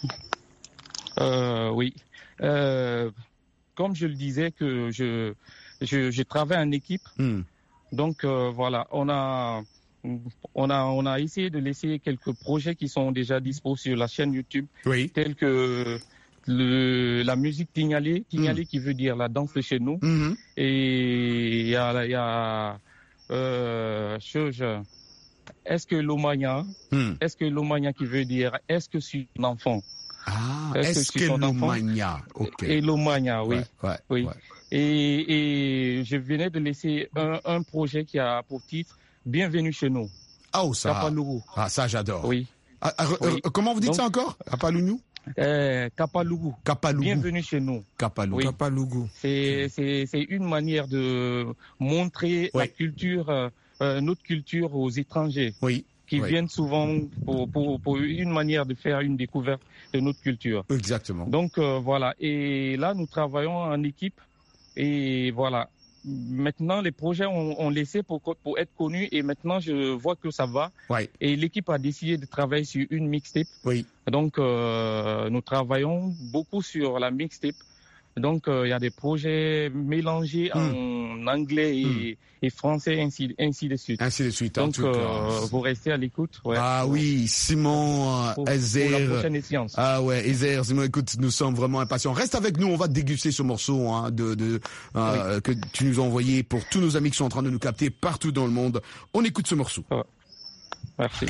I: Euh, oui. Euh... Comme je le disais, que je, je, je travaille en équipe. Mm. Donc euh, voilà, on a, on a, on a essayé de laisser quelques projets qui sont déjà dispo sur la chaîne YouTube,
A: oui.
I: tels que le, la musique Tignalé, Tignalé mmh. qui veut dire la danse de chez nous,
A: mmh.
I: et il y a, il y a euh, chose, est-ce que l'Omania, mmh. est-ce que l'Omania qui veut dire est-ce que je suis un enfant?
A: Ah, est-ce, est-ce que, que l'Omania, ok.
I: Et l'Omania, oui,
A: ouais, ouais,
I: oui.
A: Ouais.
I: Et, et je venais de laisser un, un projet qui a pour titre Bienvenue chez nous.
A: Oh, ça.
I: Kapalougou.
A: Ah, ça, j'adore.
I: Oui.
A: Ah, ah, oui. Euh, comment vous dites Donc, ça encore? Kapalougou?
I: Euh, Kapalougou.
A: Kapalougou.
I: Bienvenue chez nous.
A: Kapalougou.
I: Oui.
B: Kapalougou.
I: C'est, c'est, c'est une manière de montrer oui. la culture, euh, notre culture aux étrangers.
A: Oui.
I: Qui
A: oui.
I: viennent souvent pour, pour, pour une manière de faire une découverte de notre culture.
A: Exactement.
I: Donc, euh, voilà. Et là, nous travaillons en équipe. Et voilà. Maintenant, les projets ont, ont laissé pour, pour être connus et maintenant, je vois que ça va.
A: Ouais.
I: Et l'équipe a décidé de travailler sur une mixtape.
A: Oui.
I: Donc, euh, nous travaillons beaucoup sur la mixtape. Donc, il euh, y a des projets mélangés mm. en anglais et, mm. et français, ainsi, ainsi de suite.
A: Ainsi de suite.
I: Donc, euh, vous restez à l'écoute. Ouais.
A: Ah pour, oui, Simon,
I: pour,
A: Ezer.
I: Pour la prochaine échéance.
A: Ah ouais, Ezer, Simon, écoute, nous sommes vraiment impatients. Reste avec nous, on va déguster ce morceau hein, de, de euh, oui. que tu nous as envoyé pour tous nos amis qui sont en train de nous capter partout dans le monde. On écoute ce morceau.
I: Ouais. Merci.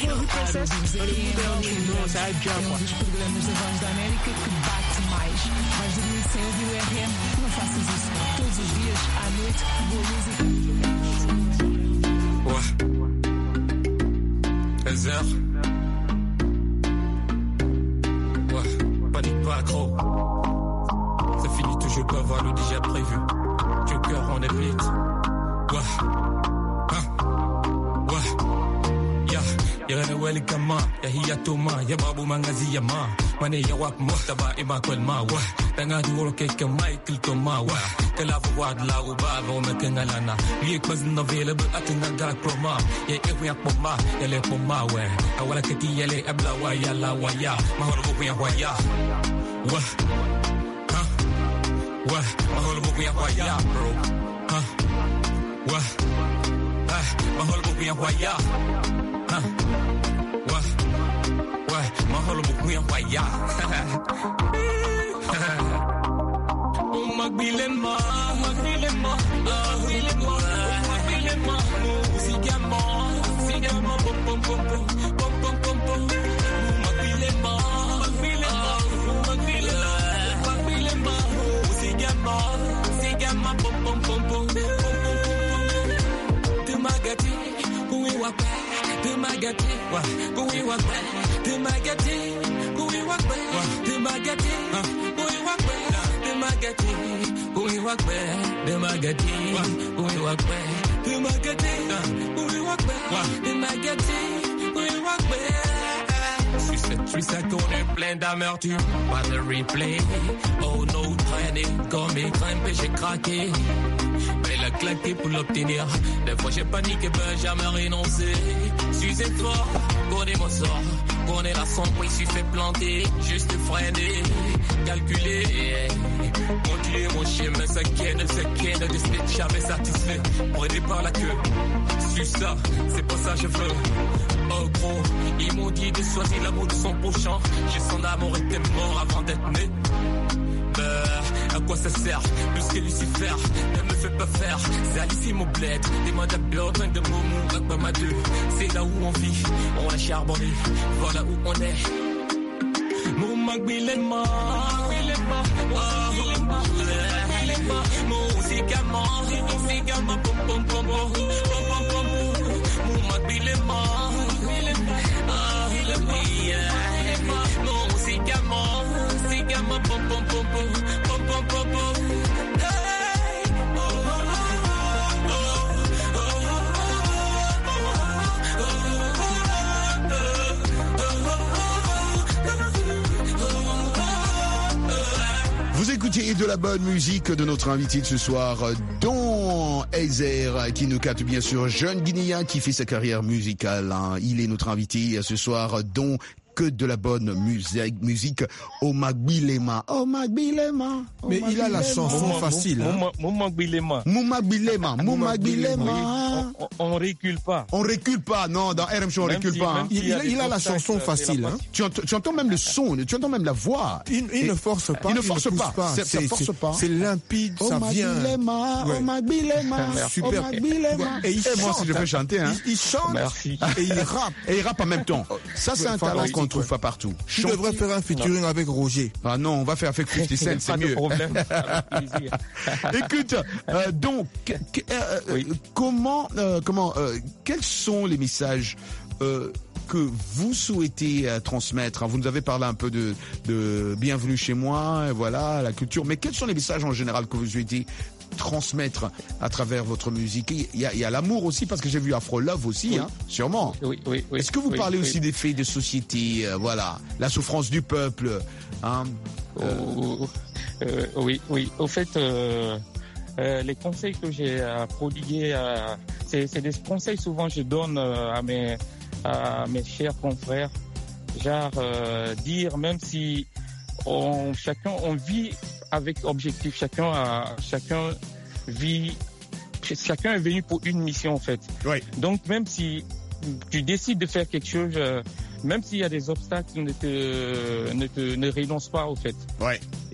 J: Vais dormir sem ouvir o R M? Não faças isso. Todos os dias, à noite, boa música.
F: Ouais. Ezer. Ouais. Panique pas, gros. Ça finit toujours pas avoir le déjà prévu. Joker, on est vite. Ouais. Hein? Ouais. Yeah. Y'a weli kama, ya hiya toma, ya babu mangazi ya ma. Mane ya wap motaba ima kwel ma wa. Tanga duolo keke Michael Toma wa. Kala wad la uba vo me kengalana. Ye cousin available atinga ga kroma. Ye ewe ya poma, ya le poma we. Awala keti ya le abla wa ya la wa ya. Maholo buku ya wa ya. Wa. Ha. Wa. Maholo buku ya wa ya bro. Ha. Wa. Ha. Maholo buku ya wa ya. Ha. Wa. Wa. Maholo buku ya wa ya. Magbilema, magbilema, magbilema, magbilema, sigama, sigama, pom pom pom pom, pom pom pom pom, magbilema, magbilema, magbilema, magbilema, sigama, sigama, pom pom pom pom, pom pom pom. De magati, oui wakwe, de magati, wa, oui wakwe, de magati, oui wakwe, de magati, oui wakwe. Magati, we walk back. The Magati, we walk back. The Magati, we walk back. The Magati, we walk back. Suicide, suicide, on est plein d'amertume. Pas de replay. Oh no, traîner comme mes crèmes, j'ai craqué. Mais la claqué pour l'obtenir. Des fois j'ai paniqué, ben jamais renoncé. Suis fort, connais mon sort. Connais la sombre, il suffit planter. Juste freiner, calculer. Continuer mon chemin, ça ken, ça ken, des snitch jamais satisfait. Prenez par la queue, suis ça, c'est pas ça je veux. Oh gros, ils m'ont dit de choisir l'amour de son prochain. J'ai son amour était mort avant d'être né. Euh, à quoi ça sert? Plus que Lucifer, ne me fais pas faire. C'est Alice mon bled, des modes à bloc, plein de moments, à pas ma deux. C'est là où on vit, on a charbonné, voilà où on est. Mon magbilema, magbilema, magbilema, magbilema, mon sigama, sigama, pom pom pom pom, pom pom pom pom, mon magbilema, magbilema, magbilema, mon sigama, sigama, pom pom pom pom, pom pom pom pom.
A: Vous écoutez de la bonne musique de notre invité de ce soir, Don Ezer, qui nous capte bien sûr, jeune Guinéen qui fait sa carrière musicale. Hein. Il est notre invité ce soir, Don que de la bonne musique, musique au Magbilema. Au Magbilema.
B: Mais il a la chanson facile. Hein.
A: Moumagbilema. Moumagbilema. Moumagbilema.
I: On, on recule pas.
A: On recule pas, non, dans R M Show on
I: Même
A: recule
I: si-
A: pas.
I: même
A: hein.
I: s'il
B: Il,
I: y a
B: il a,
I: des
B: il a la
I: obstacles,
B: chanson
I: c'est
B: facile.
I: la
B: Hein.
A: Tu entends, tu entends même le son, tu entends même la voix.
B: Il, il
A: Et-
B: ne force pas.
A: Il ne force
B: pousse
A: pas. C'est- ça
B: C'est-
A: force
B: c'est-
A: pas.
B: C'est limpide,
A: Oh
B: ça vient.
A: Magbilema,
B: Ouais.
A: oh Magbilema,
B: Super.
A: oh Magbilema.
B: Et il
A: Eh, moi aussi
B: chante,
A: je
B: hein.
A: peux chanter. Hein.
B: Il, il chante
I: Merci.
B: et il rappe.
A: Et il rappe en même temps. Ça c'est
B: Ouais,
A: un talent
B: fantastique,
A: qu'on trouve
B: ouais.
A: pas partout.
B: Tu
A: Chanter-
B: devrais faire un featuring avec Roger.
A: Ah non, on va faire avec cinquante Cent, c'est
I: Pas de
A: mieux.
I: problème. Avec plaisir.
A: Écoute, euh, donc, que- que- euh,
I: Oui.
A: euh, comment, euh, comment, euh, quels sont les messages euh, que vous souhaitez euh, transmettre? Vous nous avez parlé un peu de, de bienvenue chez moi, et voilà, la culture. Mais quels sont les messages en général que vous souhaitez transmettre à travers votre musique? Il y a, il y a l'amour aussi, parce que j'ai vu Afro Love aussi,
I: Oui.
A: hein, sûrement.
I: Oui, oui, oui.
A: Est-ce que vous
I: oui,
A: parlez
I: oui.
A: aussi des faits de société, euh, voilà, la souffrance du peuple, hein?
I: Euh, euh, oui, oui. Au fait, euh, euh, les conseils que j'ai à prodiguer, euh, c'est, c'est des conseils souvent que je donne euh, à mes à mes chers confrères. Genre euh, dire, même si on chacun on vit avec objectif, chacun a chacun vit, chacun est venu pour une mission en fait.
A: Oui.
I: Donc même si tu décides de faire quelque chose, euh, même s'il y a des obstacles, ne te, ne te, ne renonce pas au fait.
A: Ouais.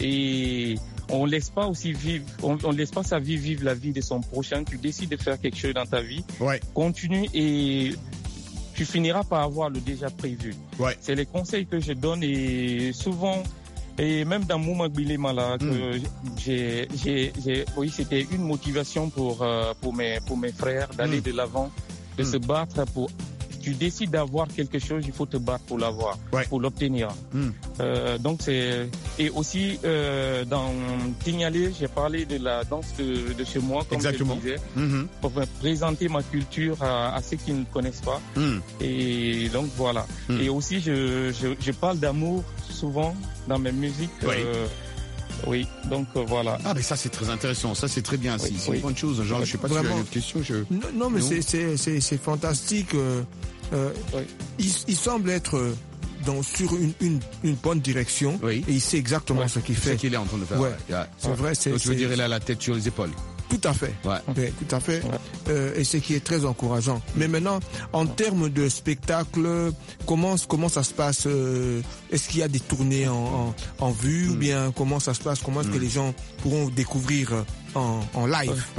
I: Et on laisse pas aussi vivre, on, on laisse pas sa vie vivre la vie de son prochain. Tu décides de faire quelque chose dans ta vie,
A: Ouais.
I: continue et tu finiras par avoir le déjà prévu.
A: Ouais.
I: C'est les conseils que je donne et souvent, et même dans Mouma Bilema là, que j'ai, j'ai, j'ai, oui, c'était une motivation pour euh, pour mes pour mes frères d'aller
A: Mm.
I: de l'avant, de
A: Mm.
I: se battre pour. Tu décides d'avoir quelque chose, il faut te battre pour l'avoir,
A: Ouais.
I: pour l'obtenir.
A: Mm.
I: Euh, donc c'est et aussi euh, dans Tignalé, j'ai parlé de la danse de, de chez moi, comme
A: Exactement.
I: je le disais,
A: Mhm.
I: pour présenter ma culture à, à ceux qui ne connaissent pas.
A: Mm.
I: Et donc voilà.
A: Mm.
I: Et aussi je, je, je parle d'amour souvent dans mes musiques.
A: Oui.
I: Euh, oui. Donc euh, voilà.
A: Ah, mais ça, c'est très intéressant. Ça, c'est très bien.
I: Oui,
A: c'est c'est
I: oui.
A: une bonne chose. Genre, je sais pas si tu as
B: Vraiment.
A: une autre question. Je...
B: Non, non, mais
A: Non.
B: c'est- c'est c'est- c'est fantastique. euh, euh,
I: Oui.
B: il, il semble être euh, dans, sur une, une, une bonne direction
A: Oui.
B: et il sait exactement
I: Ouais.
B: ce qu'il
A: C'est ce
B: fait.
A: qu'il est en train de faire.
B: Ouais.
A: Ouais. Ouais.
B: C'est vrai, c'est
A: Donc, tu veux
B: c'est-
A: dire, il a la tête sur les épaules.
B: Tout à fait.
A: Ouais.
B: Ouais, tout à fait.
I: Ouais.
B: Euh, et ce qui est très encourageant. Mais maintenant, en termes de spectacle, comment comment ça se passe euh, Est-ce qu'il y a des tournées en, en, en vue ou bien comment ça se passe Comment est-ce que les gens pourront découvrir euh, en, en live
A: Ouais.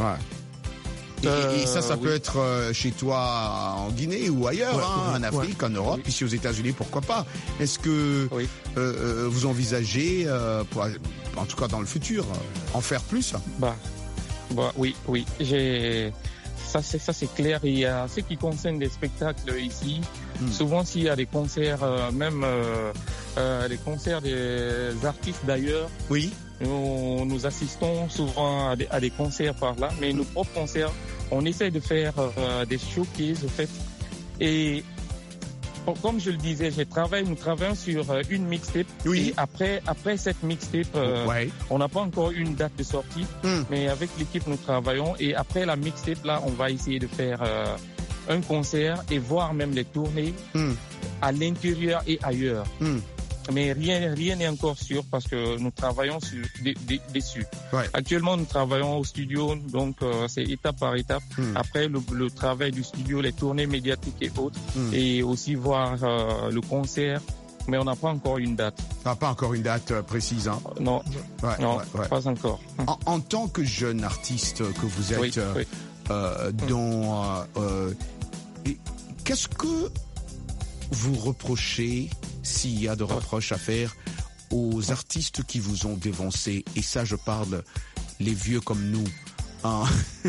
A: Et,
I: Euh,
A: et ça, ça
I: oui.
A: peut être euh, chez toi en Guinée ou ailleurs,
B: Ouais,
A: hein,
B: ouais,
A: en Afrique, en Europe,
I: Oui.
A: ici aux États-Unis, pourquoi pas. Est-ce que
I: Oui.
A: euh, euh, vous envisagez, euh, pour, en tout cas dans le futur, euh, en faire plus?
I: Bah, bah oui, oui. J'ai ça, c'est ça, c'est clair. Il y a ce qui concerne les spectacles ici.
A: Mm.
I: Souvent, s'il y a des concerts, euh, même euh, euh, les concerts des artistes d'ailleurs,
A: Oui.
I: nous, nous assistons souvent à des, à des concerts par là. Mais nos propres concerts, on essaie de faire euh, des showcases au fait. Et bon, comme je le disais, je travaille, nous travaillons sur euh, une mixtape.
A: Oui.
I: Et après, après cette mixtape, euh,
A: Ouais.
I: on n'a pas encore une date de sortie,
A: Mm.
I: mais avec l'équipe nous travaillons et après la mixtape là, on va essayer de faire euh, un concert et voir même les tournées
A: Mm.
I: à l'intérieur et ailleurs.
A: Mm.
I: Mais rien rien n'est encore sûr parce que nous travaillons sur, de- de- dessus.
A: Ouais.
I: Actuellement, nous travaillons au studio, donc euh, c'est étape par étape.
A: Mm.
I: Après le, le travail du studio, les tournées médiatiques et autres,
A: Mm.
I: et aussi voir euh, le concert. Mais on n'a pas encore une date.
A: Ah, pas encore une date euh, précise, hein.
I: Non,
A: Ouais,
I: non,
A: ouais, ouais.
I: pas encore.
A: En, en tant que jeune artiste que vous êtes,
I: Oui,
A: euh,
I: oui.
A: euh, dont, euh, euh, et qu'est-ce que vous reprochez, s'il y a de reproches à faire, aux artistes qui vous ont dévancé? Et ça, je parle les vieux comme nous. Hein.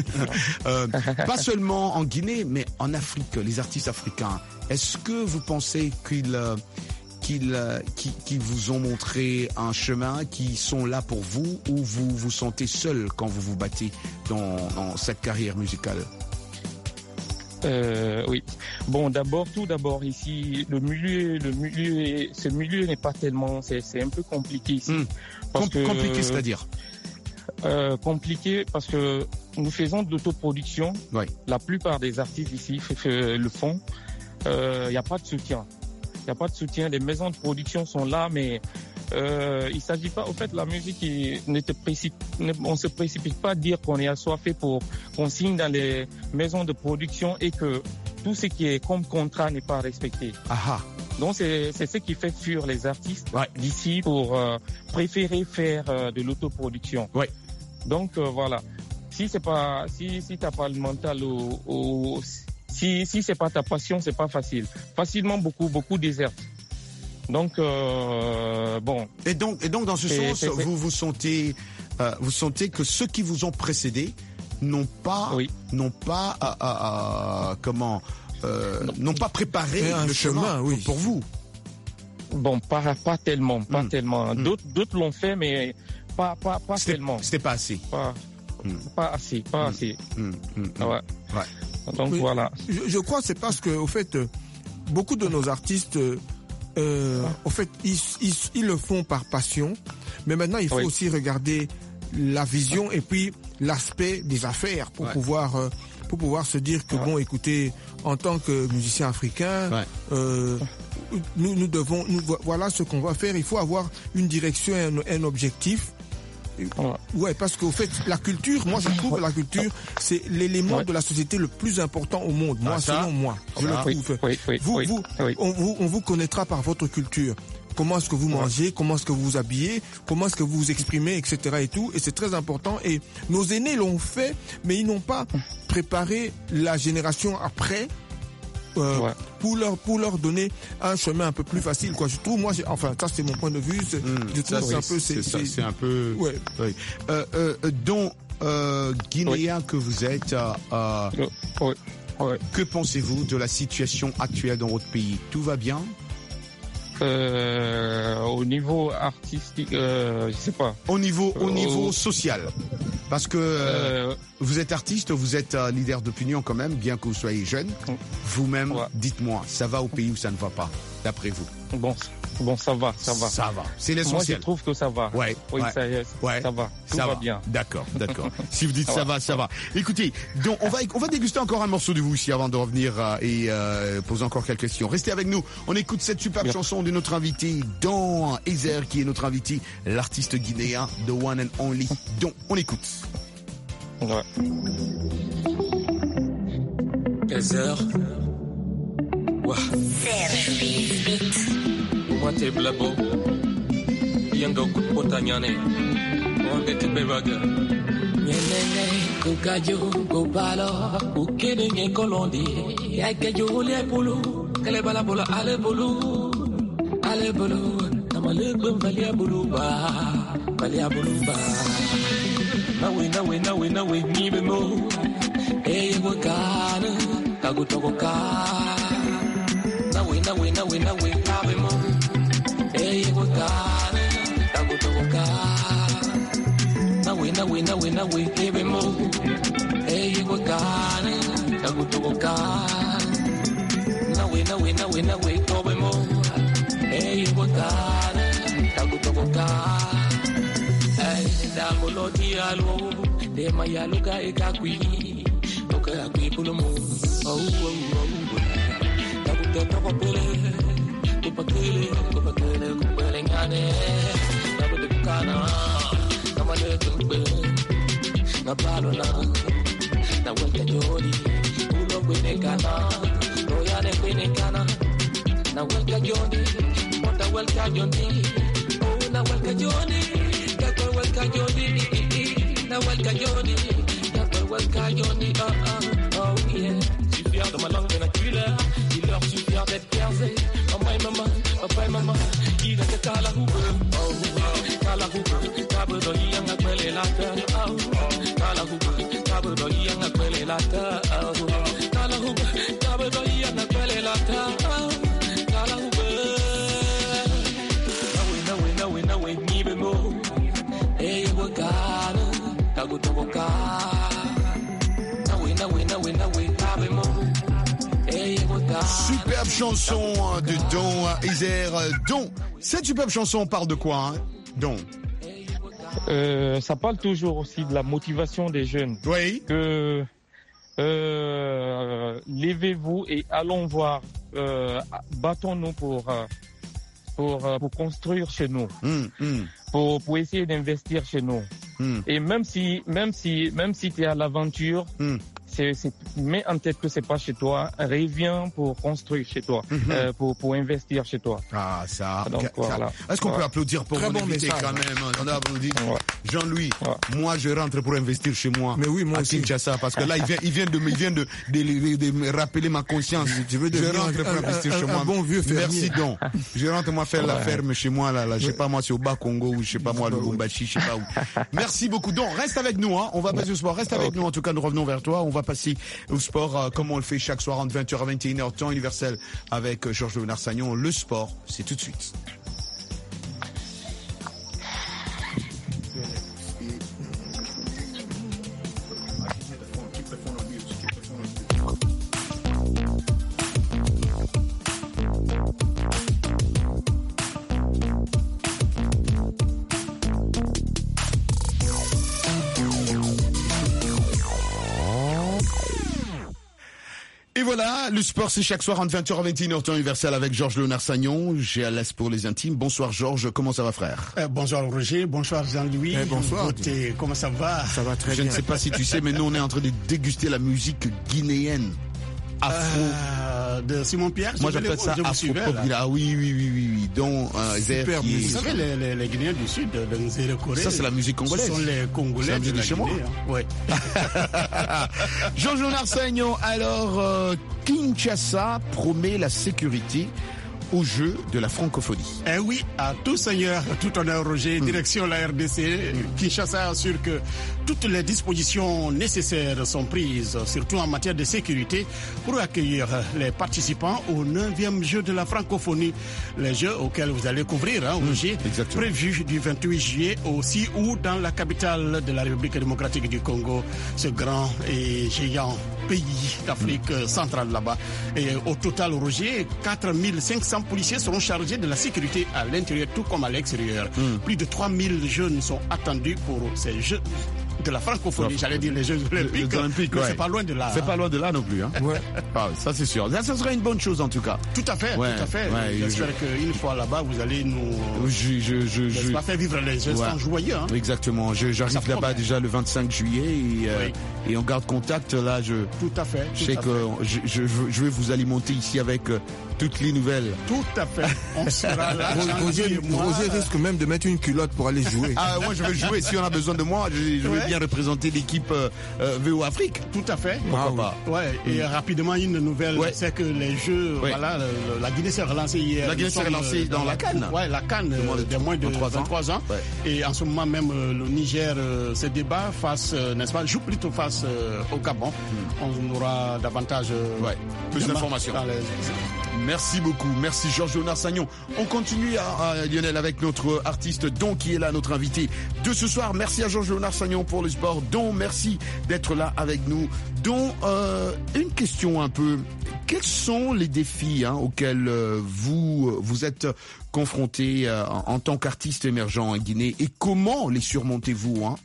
A: Euh, pas seulement en Guinée, mais en Afrique, les artistes africains. Est-ce que vous pensez qu'ils euh, qu'ils euh, qui, qui vous ont montré un chemin, qui sont là pour vous, ou vous vous sentez seul quand vous vous battez dans, dans cette carrière musicale?
I: Euh, oui. Bon, d'abord, tout d'abord ici, le milieu, le milieu, ce milieu n'est pas tellement, c'est, c'est un peu compliqué ici.
A: Hmm.
I: Parce
A: Com-
I: que,
A: compliqué, c'est-à-dire?
I: euh, compliqué parce que nous faisons de l'autoproduction.
A: Ouais.
I: La plupart des artistes ici f- f- le font. Il n'y a pas de soutien. n'y a pas de soutien. Les maisons de production sont là, mais euh, il ne s'agit pas. Au fait, la musique, il, ne te précipite, on ne se précipite pas à dire qu'on est assoiffé pour qu'on signe dans les maisons de production et que tout ce qui est comme contrat n'est pas respecté.
A: Aha.
I: Donc c'est, c'est ce qui fait fuir les artistes ouais. d'ici pour euh, préférer faire euh, de l'autoproduction.
A: Ouais.
I: Donc euh, voilà. Si c'est pas, si si t'as pas le mental ou, ou si si c'est pas ta passion, c'est pas facile. Facilement beaucoup beaucoup désertent. Donc euh, bon.
A: Et donc et donc dans ce
I: c'est,
A: sens,
I: c'est, c'est...
A: vous vous sentez euh, vous sentez que ceux qui vous ont précédé n'ont pas
I: oui.
A: n'ont pas à, à, à, comment euh, n'ont pas préparé
B: un
A: le
B: chemin,
A: chemin
B: oui.
A: pour vous.
I: Bon, pas pas tellement, pas
A: mm.
I: tellement.
A: Mm.
I: D'autres d'autres l'ont fait, mais pas pas pas
A: c'était,
I: tellement.
A: C'était pas assez.
I: Pas mm. pas assez, pas
A: mm.
I: assez.
A: Mm. Mm.
I: Ouais.
A: ouais.
I: Donc
B: oui.
I: voilà.
B: Je, je crois que c'est parce que au fait beaucoup de nos artistes euh, au fait ils, ils ils le font par passion, mais maintenant il faut
I: oui.
B: aussi regarder la vision et puis l'aspect des affaires pour
A: ouais.
B: pouvoir euh, pour pouvoir se dire que ouais. bon écoutez en tant que musicien africain ouais. euh, nous nous devons nous, voilà ce qu'on va faire, il faut avoir une direction et un, un objectif. Ouais. ouais, parce qu'au fait, la culture, moi je trouve que la culture, c'est l'élément ouais. de la société le plus important au monde. Moi, ah, ça, selon moi, je ah, le trouve.
I: Oui, oui,
B: vous,
I: oui,
B: vous,
I: oui.
B: On, vous, on vous connaîtra par votre culture. Comment est-ce que vous mangez, ouais. comment est-ce que vous vous habillez, comment est-ce que vous vous exprimez, et cetera et tout. Et c'est très important. Et nos aînés l'ont fait, mais ils n'ont pas préparé la génération après. Euh, ouais. pour leur pour leur donner un chemin un peu plus facile quoi. Je trouve moi enfin ça c'est mon point de vue. C'est, mmh, je trouve ça, c'est un peu
A: c'est,
B: c'est,
A: c'est, c'est un peu
B: ouais.
A: oui. euh, euh, dont euh, Guinéen oui. que vous êtes euh, euh,
I: oui. Oui.
A: que pensez-vous de la situation actuelle dans votre pays? Tout va bien?
I: Euh, au niveau artistique, euh, je sais pas.
A: Au niveau, au
I: euh,
A: niveau social, parce que euh, vous êtes artiste, vous êtes euh, leader d'opinion quand même, bien que vous soyez jeune. Vous-même, ouais. dites-moi, ça va au pays ou ça ne va pas, d'après vous?
I: Bon, bon, ça va, ça va.
A: Ça va. C'est l'essentiel.
I: Moi, je trouve que ça va.
A: Ouais.
I: Oui,
A: ouais.
I: Ça,
A: ouais.
I: ça va. Tout
A: ça
I: va,
A: va
I: bien.
A: D'accord, d'accord. Si vous dites ça,
I: ça
A: va,
I: va,
A: ça va. Écoutez, donc on va, on va déguster encore un morceau de vous ici avant de revenir euh, et euh, poser encore quelques questions. Restez avec nous. On écoute cette superbe bien. chanson de notre invité, Don Ezer, qui est notre invité, l'artiste guinéen, the one and only. Don, on écoute.
I: Ouais.
H: Ezer. Wow. Moi t'es blabo. Yanga kupota nyane. Onde te beraga. Nyenene kukajo kupalo. Ukenenge kolondi. Yakajo le pulu. Kale bala bola ale bulu. Ale bulu. Namalek valia buluba. Valia buluba. Nawe nawe nawe nawe mi bemo. Eye wakana. Kagutoko Nawe nawe nawe nawe kabemo. Eye wakana. Kagutoko Nawe nawe nawe nawe kabemo. Eye wakana. Kagutoko Nawe nawe nawe nawe kabemo. Eye wakana. Kagutoko Ay damolo dialo. De mayalo ka ekakwi. Oka kwi pulumo. Oh oh oh. Tabuta tapapele. Kupakele, kupakele, kupele ngane. Tabuta kana. Namale kumbe. Na palo na. Na weka jodi. Ulo kwene kana. Royane kwene kana. Na weka jodi. Mota weka jodi. Oh na weka jodi. Kakwa weka jodi. Na weka jodi. Kakwa weka jodi. Ah ah. Oh yeah. Je suis fier de ma langue vernaculaire. Dis-leur, je suis fier d'être percé. Papa et maman, papa et maman. Il a que t'as la houpe. Oh, t'as la houpe. T'as besoin d'y en appeler la terre. Oh, t'as la houpe. T'as besoin d'y en appeler la terre. Oh, t'as la houpe. T'as besoin d'y en appeler la terre. Oh, t'as la houpe. Nawe, nawe, nawe, nawe, mi bemo. Hey, wakana. Tagutoboka.
A: Superbe chanson de Don Ezer. Don, cette superbe chanson parle de quoi, hein Don
I: euh, Ça parle toujours aussi de la motivation des jeunes.
A: Oui.
I: Que euh, levez-vous et allons voir euh, battons-nous pour, euh, pour, euh, pour construire chez nous,
A: mm, mm.
I: Pour, pour essayer d'investir chez nous. Mm. Et même si, même si, même si tu es à l'aventure, mm. c'est, c'est, mets en tête que c'est pas chez toi, reviens pour construire chez toi, mm-hmm. euh, pour, pour investir chez toi.
A: Ah, ça.
I: Donc,
A: ça.
I: Voilà.
A: Est-ce qu'on
I: voilà.
A: peut applaudir pour
B: Très
A: mon
B: bon
A: invité
B: message.
A: quand même? On a applaudi.
I: Ouais.
A: Jean-Louis, ouais. moi je rentre pour investir chez moi.
B: Mais oui, moi
A: à
B: aussi.
A: Kinshasa, parce que là il vient, il vient de, il vient de, de, de, de me rappeler ma conscience.
B: Je veux devenir
A: je rentre pour
B: un,
A: investir
B: un,
A: chez
B: un
A: moi.
B: bon vieux fermier.
A: Merci donc. Je rentre moi faire ouais. la ferme chez moi là, là. Je sais pas moi c'est au Bas-Congo ou je sais pas moi le Lubumbashi, je sais pas où. Merci beaucoup. Donc reste avec nous, hein. On va passer au sport. Reste avec okay. nous. En tout cas, nous revenons vers toi. On va passer au sport euh, comme on le fait chaque soir entre vingt heures à vingt et une heures temps universel avec euh, Georges Léonard Sagnon. Le sport, c'est tout de suite. Et voilà, le sport c'est chaque soir entre vingt heures à vingt et une heures temps universel avec Georges Léonard Sagnon. J'ai à l'aise pour les intimes. Bonsoir Georges, comment ça va frère?
N: euh, Bonsoir Roger, bonsoir Jean-Louis.
B: Eh, bonsoir.
N: Côté, comment ça va?
B: Ça va très
A: Je
B: bien.
A: Je ne sais pas si tu sais, mais nous on est en train de déguster la musique guinéenne. Afro.
N: Euh, de Simon Pierre.
A: Moi j'appelle ça Afro Pop. Ah oui, oui, oui, oui, oui. Donc, euh,
N: super musique. Vous savez, les, les, les Guinéens du Sud, de Nzere Corée.
A: Ça c'est la musique congolaise.
N: Ce sont les Congolais. C'est la musique de, de chez moi. Hein. Ouais.
A: Georges Léonard Sagnon, alors, euh, Kinshasa promet la sécurité au jeu de la francophonie.
N: Eh oui, à tout seigneur, tout honneur Roger, direction la R D C, Kinshasa assure que toutes les dispositions nécessaires sont prises, surtout en matière de sécurité, pour accueillir les participants au neuvième jeu de la francophonie, les jeux auxquels vous allez couvrir, hein, Roger, mmh, prévu du vingt-huit juillet au six août dans la capitale de la République démocratique du Congo, ce grand et géant pays d'Afrique mmh. centrale là-bas. Et au total, Roger, quatre mille cinq cents policiers seront chargés de la sécurité à l'intérieur tout comme à l'extérieur. Mmh. Plus de trois mille jeunes sont attendus pour ces jeux de la francophonie, ouais. j'allais dire les Jeux olympiques, les olympiques mais ouais. c'est pas loin de là.
A: C'est
N: hein.
A: pas loin de là non plus. Hein. Ouais. Ah, ça c'est sûr. Ça, ça serait une bonne chose en tout cas.
N: Tout à fait, ouais. tout à fait. Ouais, J'espère je... qu'une fois là-bas, vous allez nous
A: je, je, je, je...
N: pas faire vivre les Jeux ouais. joyeux. Hein.
A: Exactement. Je, j'arrive là-bas déjà le vingt-cinq juillet et, euh, oui. et on garde contact. Là, je.
N: Tout à fait. Tout
A: je sais que je, je, je vais vous alimenter ici avec euh, toutes les nouvelles.
N: Tout à fait. On sera là.
B: Roger, Roger risque même de mettre une culotte pour aller jouer.
A: Ah, moi je vais jouer. Si on a besoin de moi, je, je vais ouais. bien représenter l'équipe euh, euh, V O Afrique.
N: Tout à fait.
A: Pourquoi ah, pas.
N: Ouais. Et mm. rapidement une nouvelle, ouais. c'est que les Jeux, ouais. voilà, le, la Guinée s'est relancée hier.
A: La Guinée s'est relancée dans, dans la CAN.
N: Ouais, la CAN euh, de moins de vingt-trois ans. Ouais. Et en ce moment même, euh, le Niger euh, se débat face, euh, n'est-ce pas, joue plutôt face euh, au Gabon. Mm. On aura davantage euh,
A: ouais. plus d'informations. Les... Merci beaucoup. Merci Georges Léonard Sagnon. On continue à, à Lionel avec notre artiste Don qui est là, notre invité de ce soir. Merci à Georges Léonard Sagnon pour le sport. Don, merci d'être là avec nous. Don, euh, une question un peu. Quels sont les défis hein, auxquels euh, vous vous êtes confrontés euh, en, en tant qu'artiste émergent en Guinée et comment les surmontez-vous hein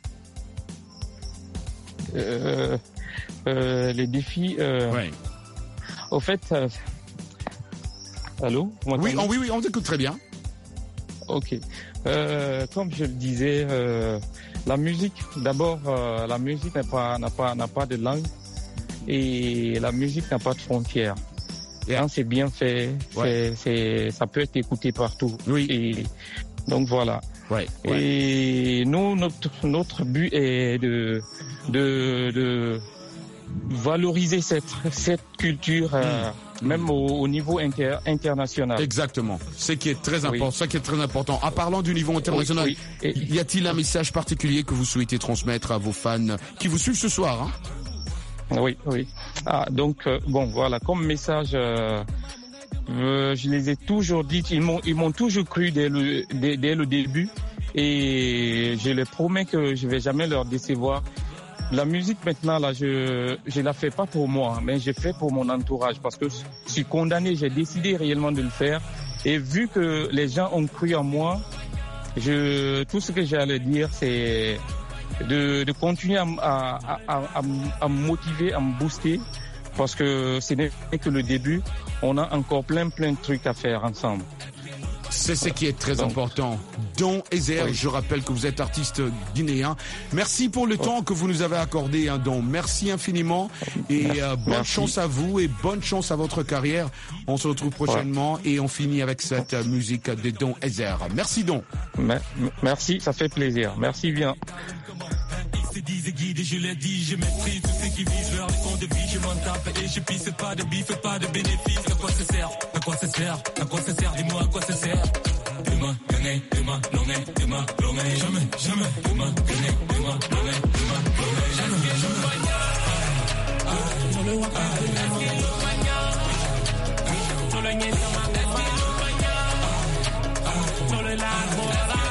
I: euh, euh, Les défis. Euh, ouais. Au fait. Euh, Allô?
A: Oui, on, oui, oui, on t'écoute très bien.
I: Ok. Euh, comme je le disais, euh, la musique, d'abord, euh, la musique n'a pas, n'a pas, n'a pas de langue et la musique n'a pas de frontières. Et quand c'est bien fait, ouais. c'est, c'est, ça peut être écouté partout.
A: Oui.
I: Et donc voilà.
A: Ouais, ouais.
I: Et nous, notre, notre but est de, de, de valoriser cette, cette culture. Mmh. Euh, même au, au niveau inter, international.
A: Exactement. Ce qui est très important. Oui. Ça qui est très important. En parlant du niveau international, oui, oui. Et... y a-t-il un message particulier que vous souhaitez transmettre à vos fans qui vous suivent ce soir hein?
I: Oui, oui. Ah, donc euh, bon, voilà, comme message, euh, euh, je les ai toujours dit. Ils m'ont, ils m'ont toujours cru dès le, dès, dès le début, et je les promets que je vais jamais leur décevoir. La musique maintenant là, je je la fais pas pour moi, mais je fais pour mon entourage parce que je suis condamné, j'ai décidé réellement de le faire et vu que les gens ont cru en moi, je tout ce que j'ai à leur dire c'est de de continuer à à à, à, à me motiver, à me booster parce que ce n'est que le début. On a encore plein, plein de trucs à faire ensemble.
A: C'est ce qui est très Donc, important. Don Ezer, oui. Je rappelle que vous êtes artiste guinéen. Merci pour le oh. temps que vous nous avez accordé, hein, Don. Merci infiniment et euh, bonne Merci. chance à vous et bonne chance à votre carrière. On se retrouve prochainement ouais. et on finit avec cette euh, musique de Don Ezer. Merci, Don.
I: Merci, ça fait plaisir. Merci bien.
F: Se disent guide et je l'ai dit, je maîtrise tout ce qui vise leur leçon de vie, je m'en tape et je pisse pas de bif, pas de bénéfice. À quoi ça sert? À quoi ça sert? À quoi ça sert? Dis-moi à quoi ça sert? Demain, gagner, demain, longuer, demain, longuer, jamais, jamais, demain, gagner, demain, longuer, demain, longuer, jamais, jamais. Dans le waka, dans le niais, dans le lago.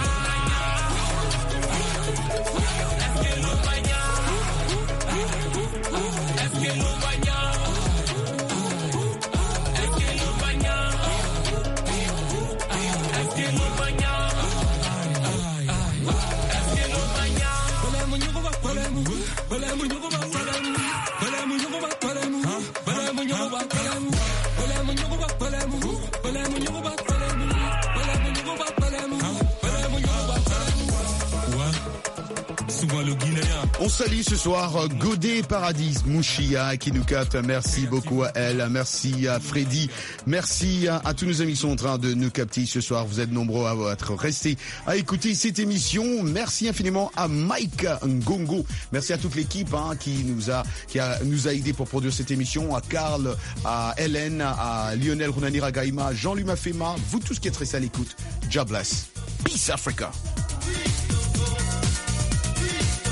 A: On salue ce soir Godé Paradis Mouchia qui nous capte. Merci beaucoup à elle. Merci à Freddy. Merci à, à tous nos amis qui sont en train de nous capter ce soir. Vous êtes nombreux à être restés à écouter cette émission. Merci infiniment à Mike Ngongo. Merci à toute l'équipe hein, qui nous a qui a, nous a aidé pour produire cette émission. À Karl, à Hélène, à Lionel Runanira Gaïma, Jean-Louis Mafema. Vous tous qui êtes restés à l'écoute. God bless. Peace Africa.